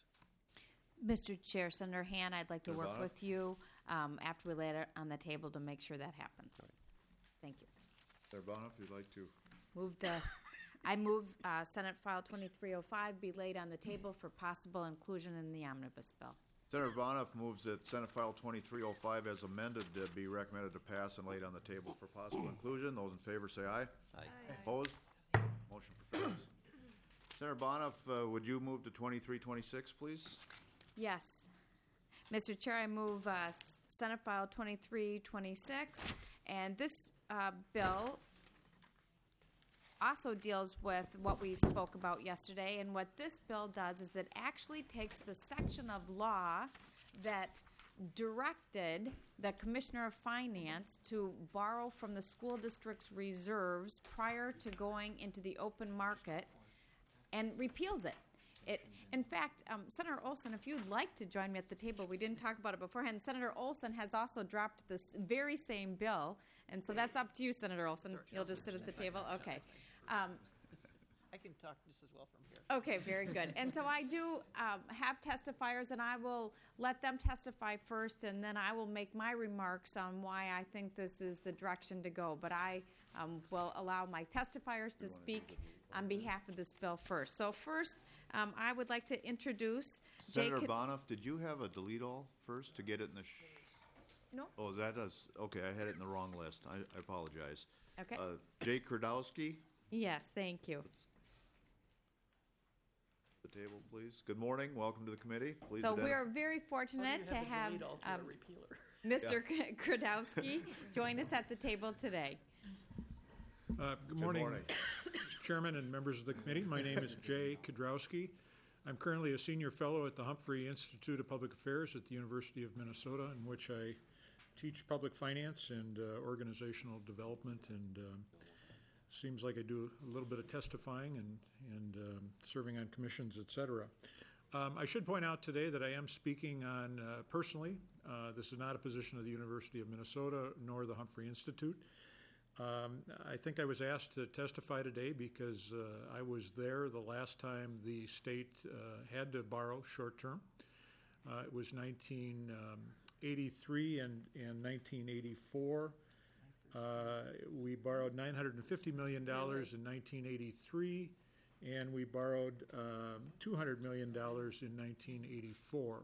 Mister Chair, Senator Han, I'd like to Senator work Bonner? with you um, after we lay it on the table to make sure that happens. All right. Thank you. Senator Bonner, if you'd like to. Move the, I move uh, Senate File twenty-three oh five be laid on the table for possible inclusion in the omnibus bill. Senator Bonhoff moves that Senate File twenty-three oh five as amended uh, be recommended to pass and laid on the table for possible inclusion. Those in favor say aye. Aye. Opposed? Motion prevails. Senator Bonhoff, uh, would you move to twenty-three twenty-six, please? Yes. Mister Chair, I move uh, S- Senate File twenty-three twenty-six, and this uh, bill also deals with what we spoke about yesterday, and what this bill does is it actually takes the section of law that directed the Commissioner of Finance to borrow from the school district's reserves prior to going into the open market and repeals it. It, in fact, um, Senator Olson, if you'd like to join me at the table, we didn't talk about it beforehand. Senator Olson has also dropped this very same bill, and so that's up to you, Senator Olson. You'll just sit at the table? Okay. Um, I can talk just as well from here. Okay, very good. And so I do um, have testifiers, and I will let them testify first, and then I will make my remarks on why I think this is the direction to go. But I um, will allow my testifiers to speak on behalf of this bill first. So first, um, I would like to introduce Jay. Senator K- Bonhoff, did you have a delete all first to get it in the? Sh- No? Oh, that does. Okay, I had it in the wrong list. I, I apologize. Okay. Uh, Jay Kradowski, Yes, thank you. the table, please. Good morning. Welcome to the committee. Please. So identify- we're very fortunate to Well, you have a delete all to a um, repealer. Mister Kradowski join us at the table today. Uh, Good Good morning, morning. Mister Chairman and members of the committee. My name is Jay Kudrowski. I'm currently a senior fellow at the Humphrey Institute of Public Affairs at the University of Minnesota, in which I teach public finance and uh, organizational development, and um, seems like I do a little bit of testifying and, and um, serving on commissions, et cetera. Um, I should point out today that I am speaking on, uh, personally, uh, this is not a position of the University of Minnesota nor the Humphrey Institute. Um, I think I was asked to testify today because uh, I was there the last time the state uh, had to borrow short-term. Uh, it was nineteen eighty-three and, and nineteen eighty-four. Uh, we borrowed nine hundred fifty million dollars in nineteen eighty-three, and we borrowed um, two hundred million dollars in nineteen eighty-four.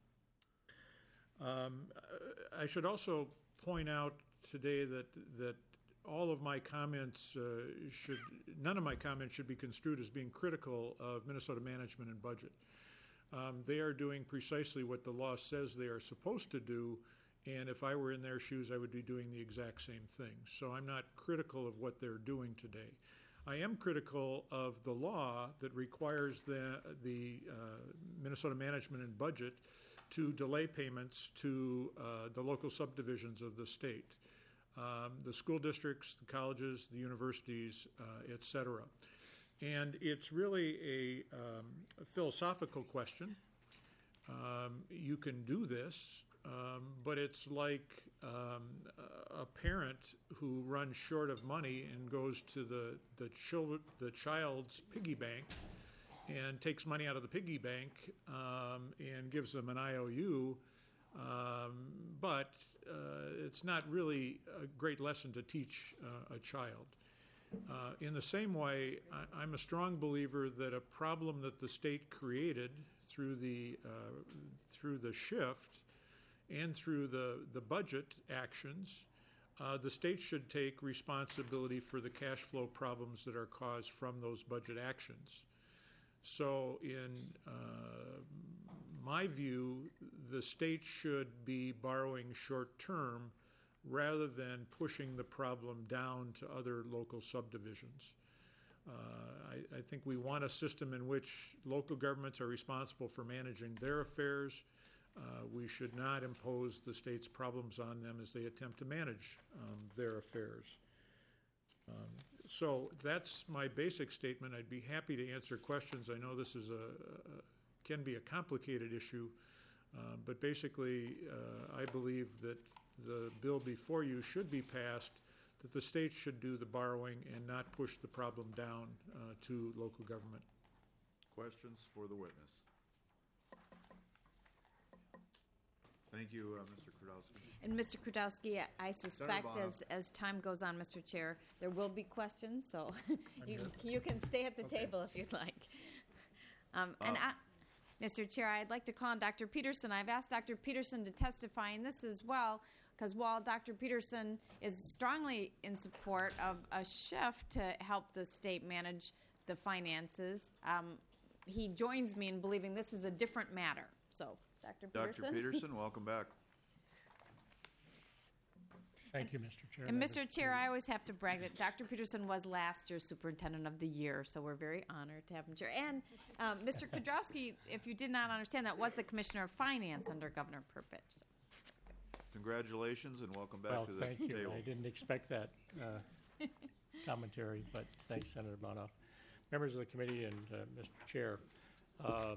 Um, I should also point out today that that all of my comments uh, should, none of my comments should be construed as being critical of Minnesota management and budget. Um, they are doing precisely what the law says they are supposed to do, and if I were in their shoes, I would be doing the exact same thing. So I'm not critical of what they're doing today. I am critical of the law that requires the, the uh, Minnesota management and budget to delay payments to uh, the local subdivisions of the state. Um, the school districts, the colleges, the universities, uh, et cetera. And it's really a, um, a philosophical question. Um, you can do this, um, but it's like um, a parent who runs short of money and goes to the, the, children, the child's piggy bank and takes money out of the piggy bank um, and gives them an I O U. Um, but uh, it's not really a great lesson to teach uh, a child. Uh, in the same way, I, I'm a strong believer that a problem that the state created through the uh, through the shift and through the, the budget actions, uh, the state should take responsibility for the cash flow problems that are caused from those budget actions. So in uh, my view, the state should be borrowing short-term rather than pushing the problem down to other local subdivisions. Uh, I, I think we want a system in which local governments are responsible for managing their affairs. Uh, we should not impose the state's problems on them as they attempt to manage um, their affairs. Um, so that's my basic statement. I'd be happy to answer questions. I know this is a, a can be a complicated issue, uh, but basically uh, I believe that the bill before you should be passed, that the state should do the borrowing and not push the problem down uh, to local government. Questions for the witness? Thank you, uh, Mister Krudowski. And Mister Krudowski, I suspect Bonoff. as, as time goes on, Mister Chair, there will be questions, so you, you can stay at the Okay. table if you'd like. Um, and I, Mister Chair, I'd like to call on Doctor Peterson. I've asked Doctor Peterson to testify in this as well, because while Doctor Peterson is strongly in support of a shift to help the state manage the finances, um, he joins me in believing this is a different matter. So, Doctor Peterson. Doctor Peterson, welcome back. Thank you, Mister Chair. And members Mister of the Chair, committee. I always have to brag that Doctor Peterson was last year's Superintendent of the Year, so we're very honored to have him chair. And um, Mister Kudrowski, if you did not understand, that was the Commissioner of Finance under Governor Perpich. So. Congratulations and welcome back Well, to the thank you. table. I didn't expect that uh, commentary, but thanks, Senator Bonoff. Members of the committee and uh, Mister Chair, um,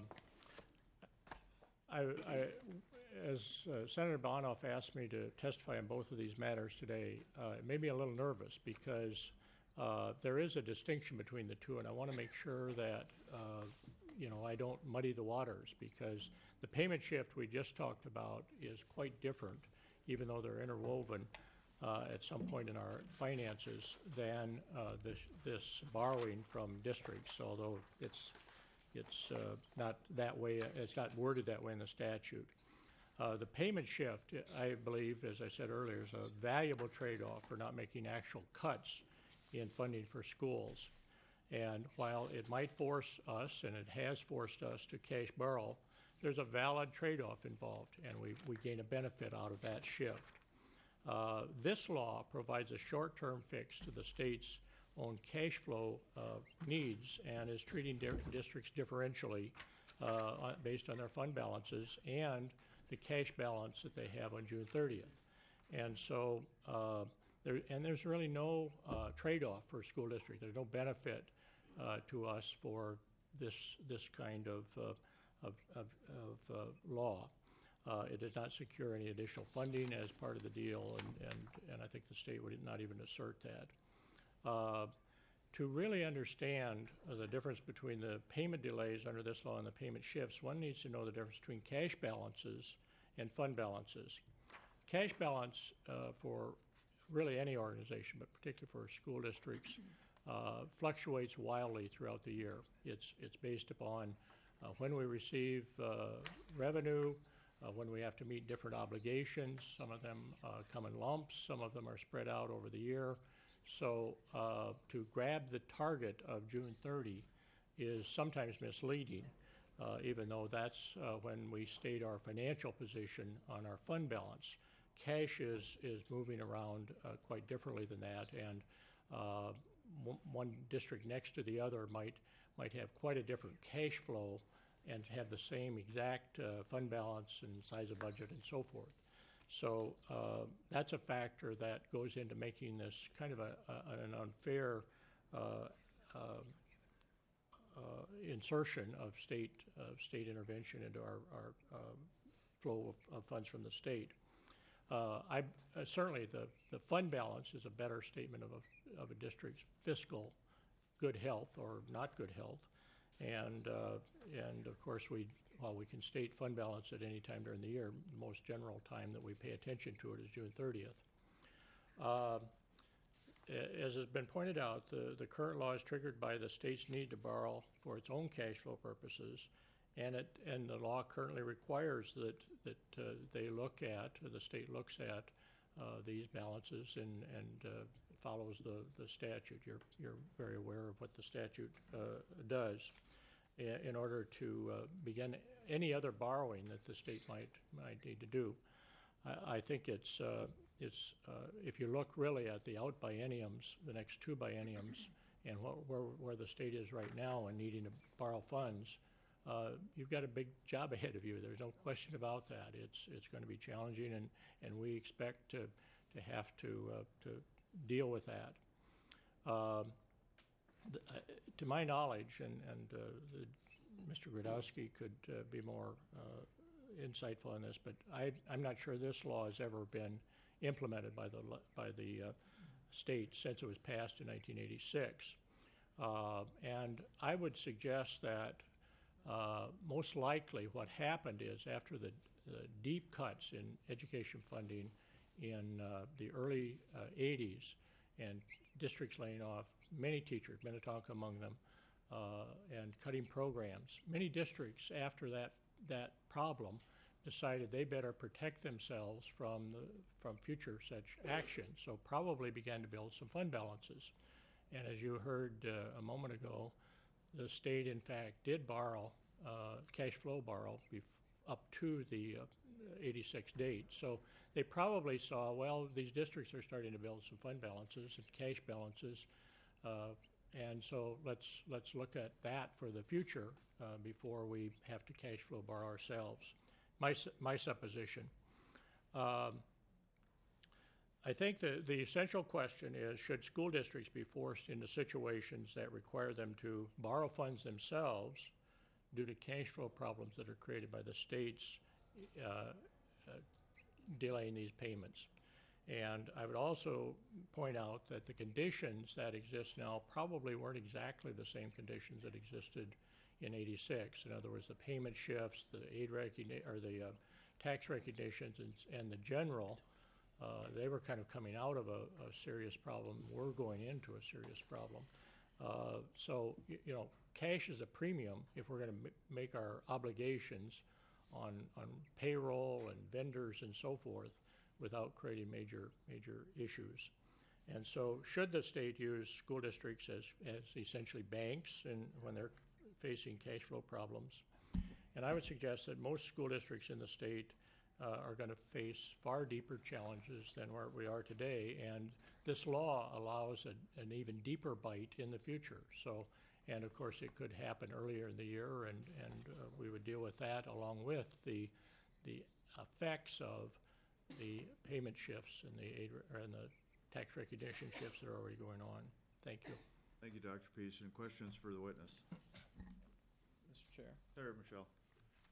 I, I, as uh, Senator Bonoff asked me to testify on both of these matters today, uh, it made me a little nervous because uh, there is a distinction between the two, and I want to make sure that uh, you know I don't muddy the waters, because the payment shift we just talked about is quite different, even though they're interwoven uh, at some point in our finances, than uh, this, this borrowing from districts, although it's it's uh, not that way, it's not worded that way in the statute. Uh, the payment shift, I believe, as I said earlier, is a valuable trade-off for not making actual cuts in funding for schools. And while it might force us, and it has forced us to cash borrow, there's a valid trade-off involved, and we, we gain a benefit out of that shift. Uh, this law provides a short-term fix to the state's own cash flow uh, needs and is treating di- districts differentially uh, based on their fund balances and the cash balance that they have on June thirtieth. And so, uh, there, and there's really no uh, trade-off for a school district. There's no benefit uh, to us for this this kind of uh, of, of, of uh, law. Uh, It does not secure any additional funding as part of the deal, and, and, and I think the state would not even assert that. Uh, To really understand uh, the difference between the payment delays under this law and the payment shifts, one needs to know the difference between cash balances and fund balances. Cash balance uh, for really any organization, but particularly for school districts, uh, fluctuates wildly throughout the year. It's, it's based upon uh, when we receive uh, revenue, uh, when we have to meet different obligations. Some of them uh, come in lumps, some of them are spread out over the year. So uh, to grab the target of June thirtieth is sometimes misleading, uh, even though that's uh, when we state our financial position on our fund balance. Cash is, is moving around uh, quite differently than that, and uh, w- one district next to the other might, might have quite a different cash flow and have the same exact uh, fund balance and size of budget and so forth. So uh, that's a factor that goes into making this kind of a, a, an unfair uh, uh, uh, insertion of state uh, state intervention into our, our uh, flow of, of funds from the state. Uh, I uh, certainly the, the fund balance is a better statement of a, of a district's fiscal good health or not good health, and uh, and of course we. While we can state fund balance at any time during the year, the most general time that we pay attention to it is June thirtieth. Uh, as has been pointed out, the, the current law is triggered by the state's need to borrow for its own cash flow purposes, and it and the law currently requires that that uh, they look at, or the state looks at uh, these balances and and uh, follows the, the statute. You're you're very aware of what the statute uh, does. In order to uh, begin any other borrowing that the state might might need to do. I, I think it's uh, it's uh, if you look really at the out bienniums, the next two bienniums, and what, where where the state is right now and needing to borrow funds, uh, you've got a big job ahead of you. There's no question about that. It's it's going to be challenging, and, and we expect to to have to uh, to deal with that. Uh, The, uh, to my knowledge, and, and uh, the, Mister Gradowski could uh, be more uh, insightful on this, but I, I'm not sure this law has ever been implemented by the by the uh, state since it was passed in nineteen eighty-six. Uh, and I would suggest that uh, most likely what happened is after the, the deep cuts in education funding in uh, the early uh, eighties and districts laying off many teachers, Minnetonka among them, uh, and cutting programs. Many districts, after that that problem, decided they better protect themselves from the, from future such action. So probably began to build some fund balances. And as you heard uh, a moment ago, the state, in fact, did borrow, uh, cash flow borrow, bef- up to the uh, eighty-six date. So they probably saw, well, these districts are starting to build some fund balances and cash balances. Uh, and so let's let's look at that for the future uh, before we have to cash flow borrow ourselves. My my supposition. Um, I think the, the essential question is, should school districts be forced into situations that require them to borrow funds themselves due to cash flow problems that are created by the states uh, uh, delaying these payments? And I would also point out that the conditions that exist now probably weren't exactly the same conditions that existed in eighty-six. In other words, the payment shifts, the aid recognition, or the uh, tax recognitions, and, and the general, uh, they were kind of coming out of a, a serious problem. We're going into a serious problem. Uh, so, you, you know, cash is a premium if we're going to m- make our obligations on on payroll and vendors and so forth, without creating major major issues. And so should the state use school districts as, as essentially banks and when they're facing cash flow problems? And I would suggest that most school districts in the state uh, are going to face far deeper challenges than where we are today, and this law allows a, an even deeper bite in the future. So, and of course it could happen earlier in the year, and, and uh, we would deal with that along with the, the effects of the payment shifts and the aid re- and the tax recognition shifts that are already going on. Thank you. Thank you, Doctor Peterson. Questions for the witness? Mister Chair. Senator Michelle.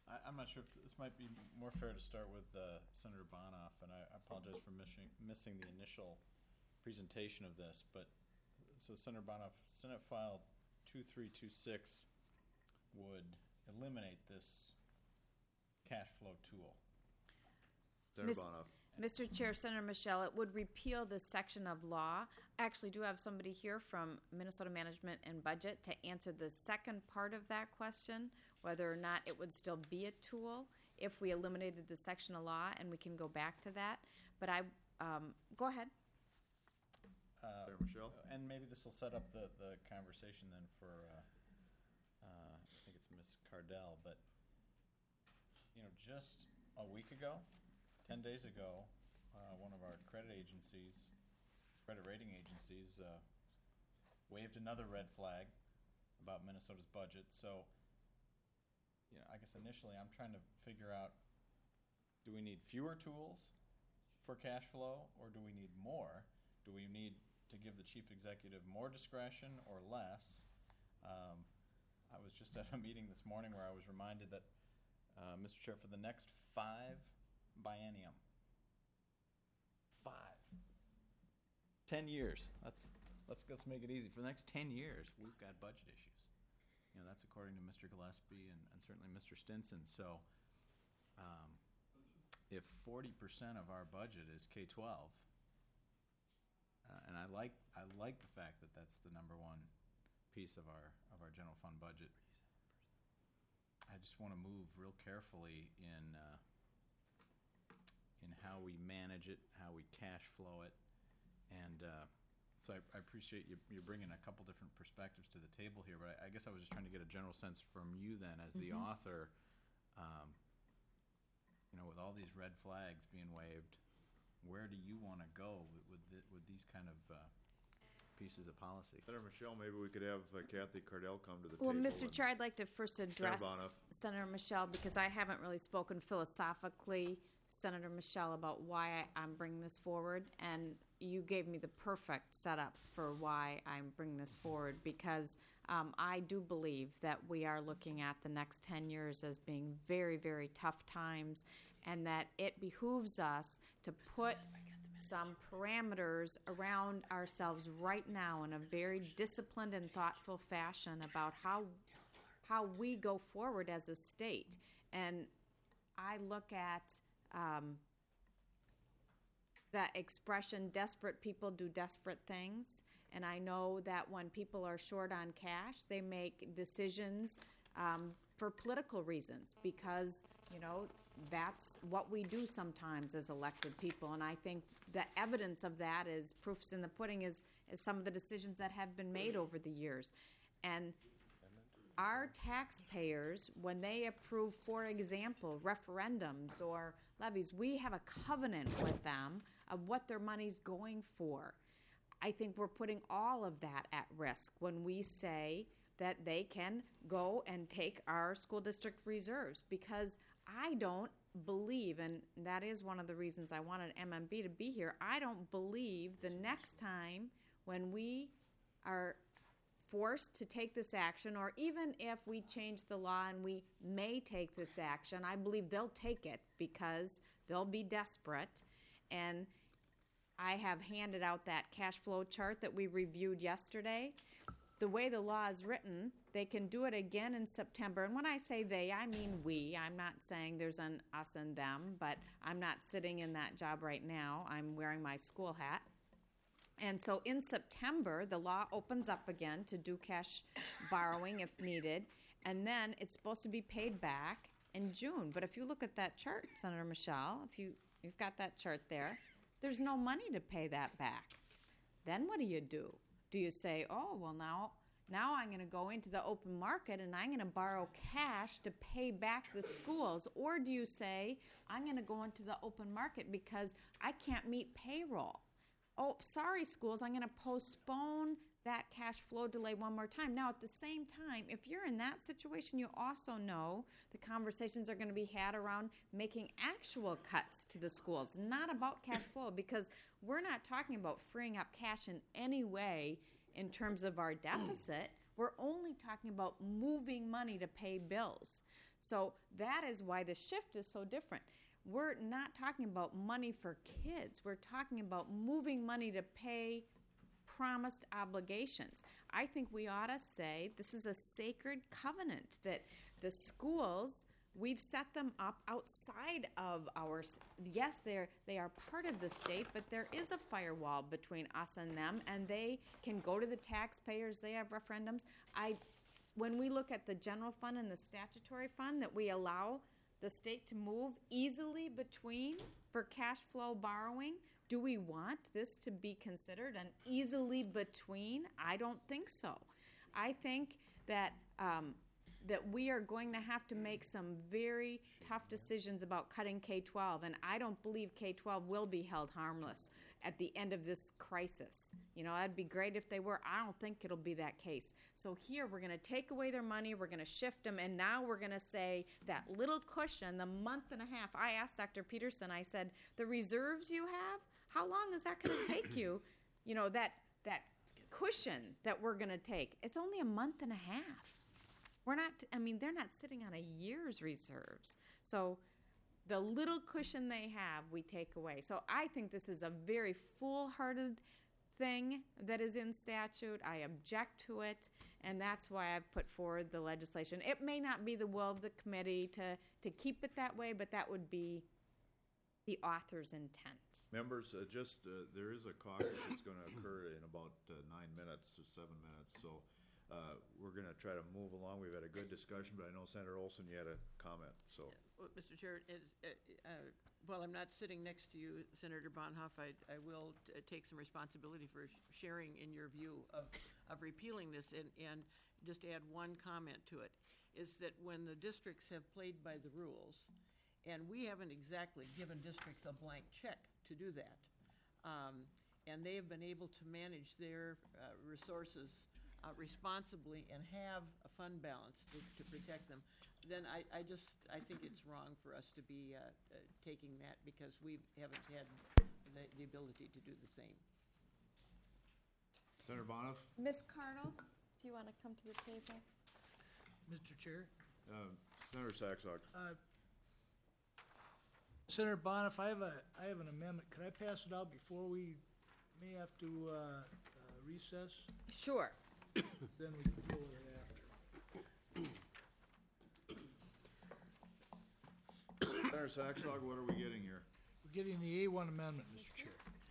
I, I'm not sure if this might be more fair to start with uh, Senator Bonoff, and I I apologize for missing, missing the initial presentation of this, but, so Senator Bonoff, Senate File two three two six would eliminate this cash flow tool. Senator Miss- Bonoff. Mister Chair, Senator Michelle, it would repeal this section of law. I actually do have somebody here from Minnesota Management and Budget to answer the second part of that question, whether or not it would still be a tool if we eliminated the section of law, and we can go back to that. But I, um, go ahead. Uh, Senator Michelle? And maybe this will set up the, the conversation then for, uh, uh, I think it's Miz Cardell, but, you know, just a week ago, ten days ago, uh, one of our credit agencies, credit rating agencies, uh, waved another red flag about Minnesota's budget. So, you know, I guess initially I'm trying to figure out, do we need fewer tools for cash flow, or do we need more? Do we need to give the chief executive more discretion or less? Um, I was just at a meeting this morning where I was reminded that, uh, Mister Chair, for the next five biennium, five, ten years. Let's let's let's make it easy. For the next ten years, we've got budget issues. You know, that's according to Mister Gillespie and, and certainly Mister Stinson. So, um, if forty percent of our budget is K twelve, uh, and I like I like the fact that that's the number one piece of our of our general fund budget. I just want to move real carefully in. Uh, in how we manage it, how we cash flow it. And uh, so I, I appreciate you, you bringing a couple different perspectives to the table here, but I, I guess I was just trying to get a general sense from you then as the Mhm. author, um, you know, with all these red flags being waved, where do you want to go with, with, the, with these kind of uh, pieces of policy? Senator Michelle, maybe we could have uh, Kathy Cardell come to the Well, table. Mister and- Chair, I'd like to first address Bonoff. Senator Michelle, because I haven't really spoken philosophically, Senator Michelle, about why I- I'm bringing this forward, and you gave me the perfect setup for why I'm bringing this forward, because um, I do believe that we are looking at the next ten years as being very, very tough times, and that it behooves us to put some parameters around ourselves right now in a very disciplined and thoughtful fashion about how how we go forward as a state. And I look at um, that expression, desperate people do desperate things. And I know that when people are short on cash, they make decisions um, for political reasons because, you know, that's what we do sometimes as elected people. And I think the evidence of that is proofs in the pudding is, is some of the decisions that have been made over the years. And our taxpayers, when they approve, for example, referendums or levies, we have a covenant with them of what their money's going for. I think we're putting all of that at risk when we say that they can go and take our school district reserves, because I don't believe, and that is one of the reasons I wanted M M B to be here, I don't believe the next time when we are forced to take this action, or even if we change the law and we may take this action, I believe they'll take it because they'll be desperate. And I have handed out that cash flow chart that we reviewed yesterday. The way the law is written, they can do it again in September. And when I say they, I mean we. I'm not saying there's an us and them, but I'm not sitting in that job right now. I'm wearing my school hat. And so in September, the law opens up again to do cash borrowing if needed, and then it's supposed to be paid back in June. But if you look at that chart, Senator Michelle, if you, you've got that chart there, there's no money to pay that back. Then what do you do? Do you say, oh, well, now, now I'm going to go into the open market and I'm going to borrow cash to pay back the schools? Or do you say, I'm going to go into the open market because I can't meet payroll? Oh, sorry, schools, I'm going to postpone that cash flow delay one more time. Now, at the same time, if you're in that situation, you also know the conversations are going to be had around making actual cuts to the schools, not about cash flow, because we're not talking about freeing up cash in any way in terms of our deficit. We're only talking about moving money to pay bills. So that is why the shift is so different. We're not talking about money for kids. We're talking about moving money to pay promised obligations. I think we ought to say this is a sacred covenant that the schools, we've set them up outside of our, yes, they're, they are part of the state, but there is a firewall between us and them, and they can go to the taxpayers, they have referendums. I, when we look at the general fund and the statutory fund, that we allow the state to move easily between for cash flow borrowing, do we want this to be considered an easily between? I don't think so. I think that um, that we are going to have to make some very tough decisions about cutting K twelve, and I don't believe K twelve will be held harmless at the end of this crisis. You know, that'd be great if they were. I don't think it'll be that case. So here, we're going to take away their money, we're going to shift them, and now we're going to say that little cushion, the month and a half. I asked Doctor Peterson, I said, the reserves you have, how long is that going to take you? You know, that that cushion that we're going to take, it's only a month and a half. We're not, I mean, they're not sitting on a year's reserves. So the little cushion they have, we take away. So I think this is a very foolhardy thing that is in statute. I object to it, and that's why I've put forward the legislation. It may not be the will of the committee to, to keep it that way, but that would be the author's intent. Members, uh, just, uh, there is a caucus that's going to occur in about uh, nine minutes to seven minutes, so uh, we're going to try to move along. We've had a good discussion, but I know Senator Olson, you had a comment, so. Well, Mister Chair, it is, uh, uh, while I'm not sitting next to you, Senator Bonhoeff, I, I will t- take some responsibility for sh- sharing in your view of, of repealing this, and, and just add one comment to it, is that when the districts have played by the rules, and we haven't exactly given districts a blank check to do that, um, and they have been able to manage their uh, resources uh, responsibly and have a fund balance to, to protect them, then I, I just, I think it's wrong for us to be uh, uh, taking that because we haven't had the, the ability to do the same. Senator Bonhoeff? Miz Cardle, do you want to come to the table? Mister Chair? Uh, Senator Saxon. Uh, Senator Bonhoeff, I have a, I have an amendment. Could I pass it out before we may have to uh, uh, recess? Sure. Then we can deal with it after. Senator Saxon, what are we getting here? We're getting the A one amendment, Mister Chair.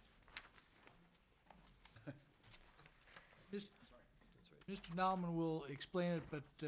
Mister Mister Nauman will explain it, but uh,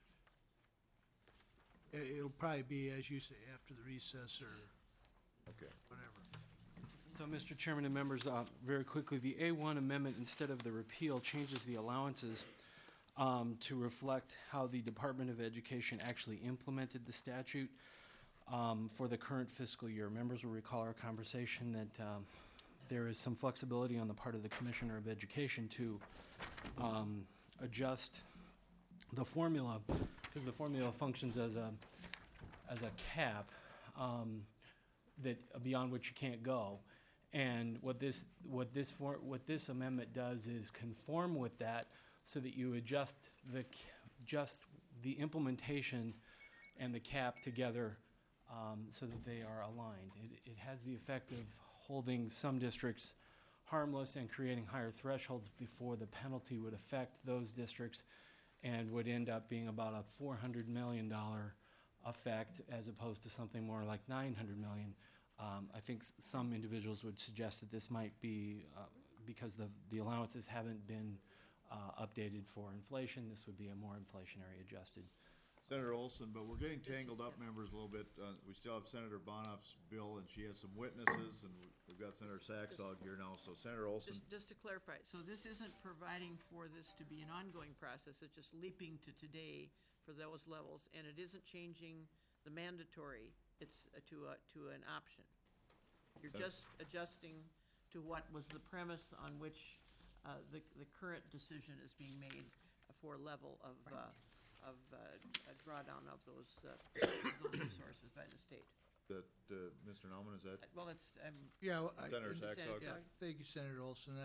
it- it'll probably be, as you say, after the recess or Okay. whatever. So, Mister Chairman and members, uh, very quickly, the A one amendment, instead of the repeal, changes the allowances um, to reflect how the Department of Education actually implemented the statute um, for the current fiscal year. Members will recall our conversation that um, there is some flexibility on the part of the Commissioner of Education to um, adjust the formula, because the formula functions as a as a cap um, that beyond which you can't go. And what this what this for, what this amendment does is conform with that, so that you adjust the just the implementation and the cap together, um, so that they are aligned. It, it has the effect of holding some districts harmless and creating higher thresholds before the penalty would affect those districts, and would end up being about a four hundred million dollars effect as opposed to something more like nine hundred million dollars. Um, I think s- some individuals would suggest that this might be, uh, because the, the allowances haven't been uh, updated for inflation, this would be a more inflationary adjusted. Senator Olson, but we're getting tangled up, members, a little bit. Uh, we still have Senator Bonhoeff's bill, and she has some witnesses, and we've got Senator Saxog here now. So, Senator Olson. Just, just to clarify, so this isn't providing for this to be an ongoing process, it's just leaping to today for those levels, and it isn't changing the mandatory, it's uh, to a, to an option. You're Uh, just adjusting to what was the premise on which uh, the, the current decision is being made for level of, uh, of uh, a drawdown of those, uh, those resources by the state. That, uh, Mister Nauman, is that? Well, it's, um, Yeah, well, I- Senator and- Saxog. yeah, thank you, Senator Olson. I,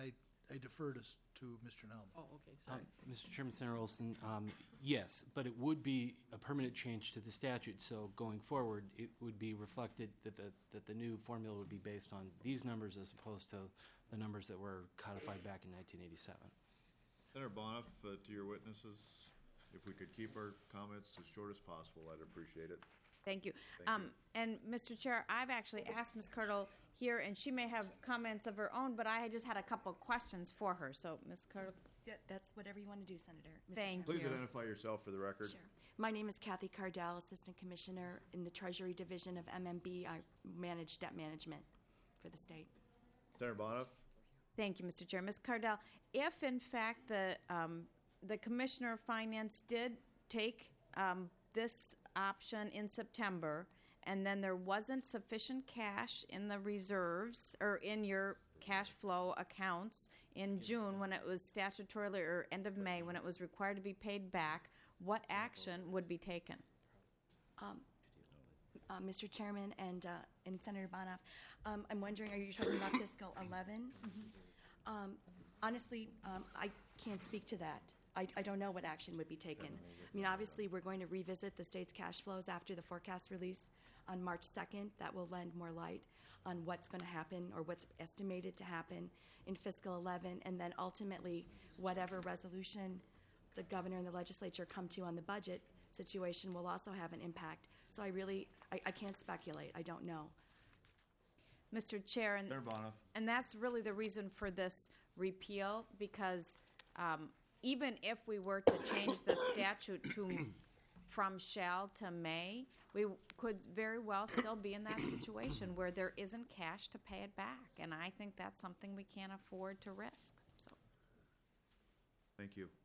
I defer to, s- to Mister Nauman. Oh, okay, Um, sorry. Mister Chairman, Senator Olson, um, yes, but it would be a permanent change to the statute. So going forward, it would be reflected that the, that the new formula would be based on these numbers as opposed to the numbers that were codified back in nineteen eighty-seven. Senator Bonoff, uh, to your witnesses, if we could keep our comments as short as possible, I'd appreciate it. Thank you. Thank Um, you. And, Mister Chair, I've actually asked Miz Curdle here, and she may have comments of her own, but I just had a couple of questions for her. So, Miz Curdle, Yeah, that's whatever you want to do, Senator. Mister Thank Chairman. Please you. identify yourself for the record. Sure. My name is Kathy Cardell, Assistant Commissioner in the Treasury Division of M M B. I manage debt management for the state. Senator Bonoff? Thank you, Mister Chair. Miz Cardell, if in fact the, um, the Commissioner of Finance did take um, this option in September, and then there wasn't sufficient cash in the reserves, or in your cash flow accounts in June when it was statutorily, or end of May, when it was required to be paid back, what action would be taken? Um, uh, Mister Chairman and, uh, and Senator Bonoff, um, I'm wondering, are you talking about fiscal eleven? Um, honestly, um, I can't speak to that. I, I don't know what action would be taken. I mean, obviously, we're going to revisit the state's cash flows after the forecast release on March second. That will lend more light on what's going to happen, or what's estimated to happen in fiscal eleven, and then ultimately, whatever resolution the governor and the legislature come to on the budget situation will also have an impact. So I really, I, I can't speculate. I don't know. Mister Chair, and, Senator Bonoff? and that's really the reason for this repeal, because um, even if we were to change the statute to from shall to may, we could very well still be in that situation where there isn't cash to pay it back, and I think that's something we can't afford to risk. So, Thank you.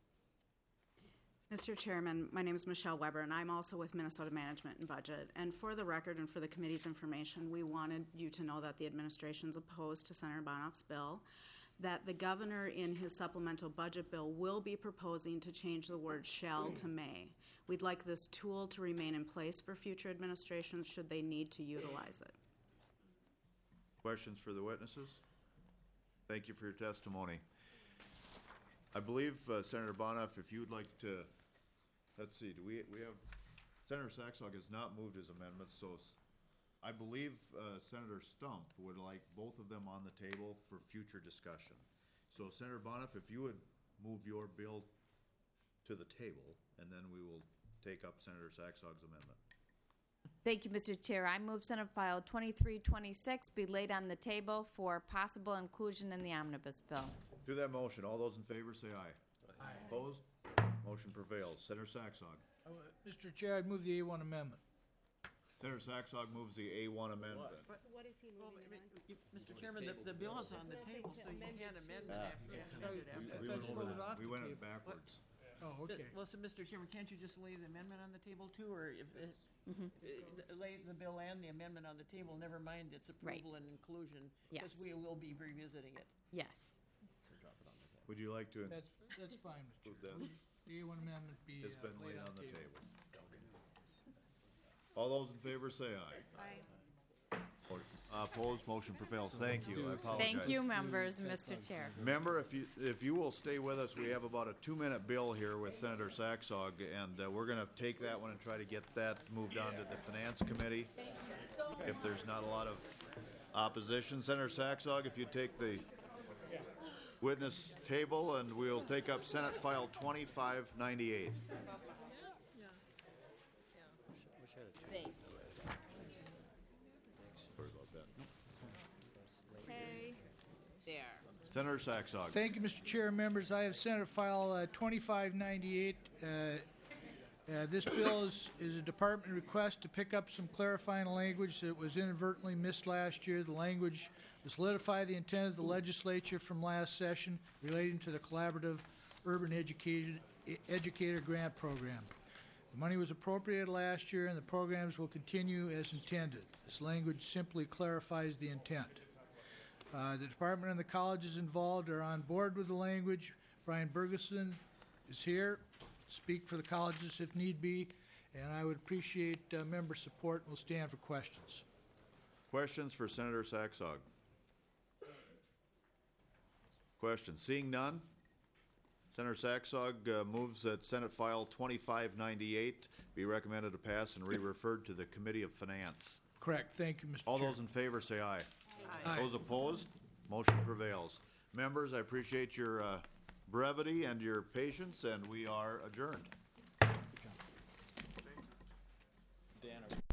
Mister Chairman, my name is Michelle Weber, and I'm also with Minnesota Management and Budget. And for the record and for the committee's information, we wanted you to know that the administration's opposed to Senator Bonoff's bill, that the governor in his supplemental budget bill will be proposing to change the word shall to may. We'd like this tool to remain in place for future administrations should they need to utilize it. Questions for the witnesses? Thank you for your testimony. I believe, uh, Senator Bonoff, if you'd like to, let's see, do we, we have, Senator Saxog has not moved his amendments, so s- I believe uh, Senator Stump would like both of them on the table for future discussion. So Senator Bonoff, if you would move your bill to the table, and then we will take up Senator Saxog's amendment. thank you, Mister Chair. I move Senate File twenty-three twenty-six be laid on the table for possible inclusion in the omnibus bill. To that motion, all those in favor say aye. Aye. Opposed? Motion prevails. Senator Saxog. Uh, Mister Chair, I'd move the A one amendment. Senator Saxog moves the A one amendment. What is he moving on? Mister Chairman, the, the bill is on the table, so you can't amend it after, you amend it We- after. We thought went you over pulled it that. off We the went table. backwards. Oh, okay. Well, so, Mister Chairman, can't you just lay the amendment on the table too, or if, uh, uh, lay the bill and the amendment on the table, never mind its Right. approval and inclusion? Yes. Because we will be revisiting it. Yes. Would you like to That's, that's fine, Mister include that? The A one amendment be It's uh, been laid laid on on the the table. table. All those in favor say aye. Aye. Or, uh, Opposed, motion prevails. Thank you. I apologize. Thank you, members, Mister Chair. Member, if you, if you will stay with us, we have about a two-minute bill here with Senator Saxog, and uh, we're gonna take that one and try to get that moved on to the Finance Committee. If there's not a lot of opposition. Senator Saxog, if you take the witness table, and we'll take up Senate File twenty-five ninety-eight. Sorry about that. Okay. There. Senator Saxog. Thank you, Mister Chair. Members, I have Senate File uh, twenty-five ninety-eight. Uh, uh, This bill is, is a department request to pick up some clarifying language that was inadvertently missed last year. The language to solidify the intent of the legislature from last session relating to the Collaborative Urban Education, Educator Grant Program. The money was appropriated last year, and the programs will continue as intended. This language simply clarifies the intent. Uh, The department and the colleges involved are on board with the language. Brian Bergeson is here to speak for the colleges if need be, and I would appreciate uh, member support. We'll stand for questions. Questions for Senator Saxog? Questions? Seeing none, Senator Saxog uh, moves that Senate File twenty-five ninety-eight be recommended to pass and re-referred to the Committee of Finance. Correct. Thank you, Mister All Chair. those in favor say aye. Aye. Those opposed, motion prevails. Members, I appreciate your uh, brevity and your patience, and we are adjourned. Dan, are we-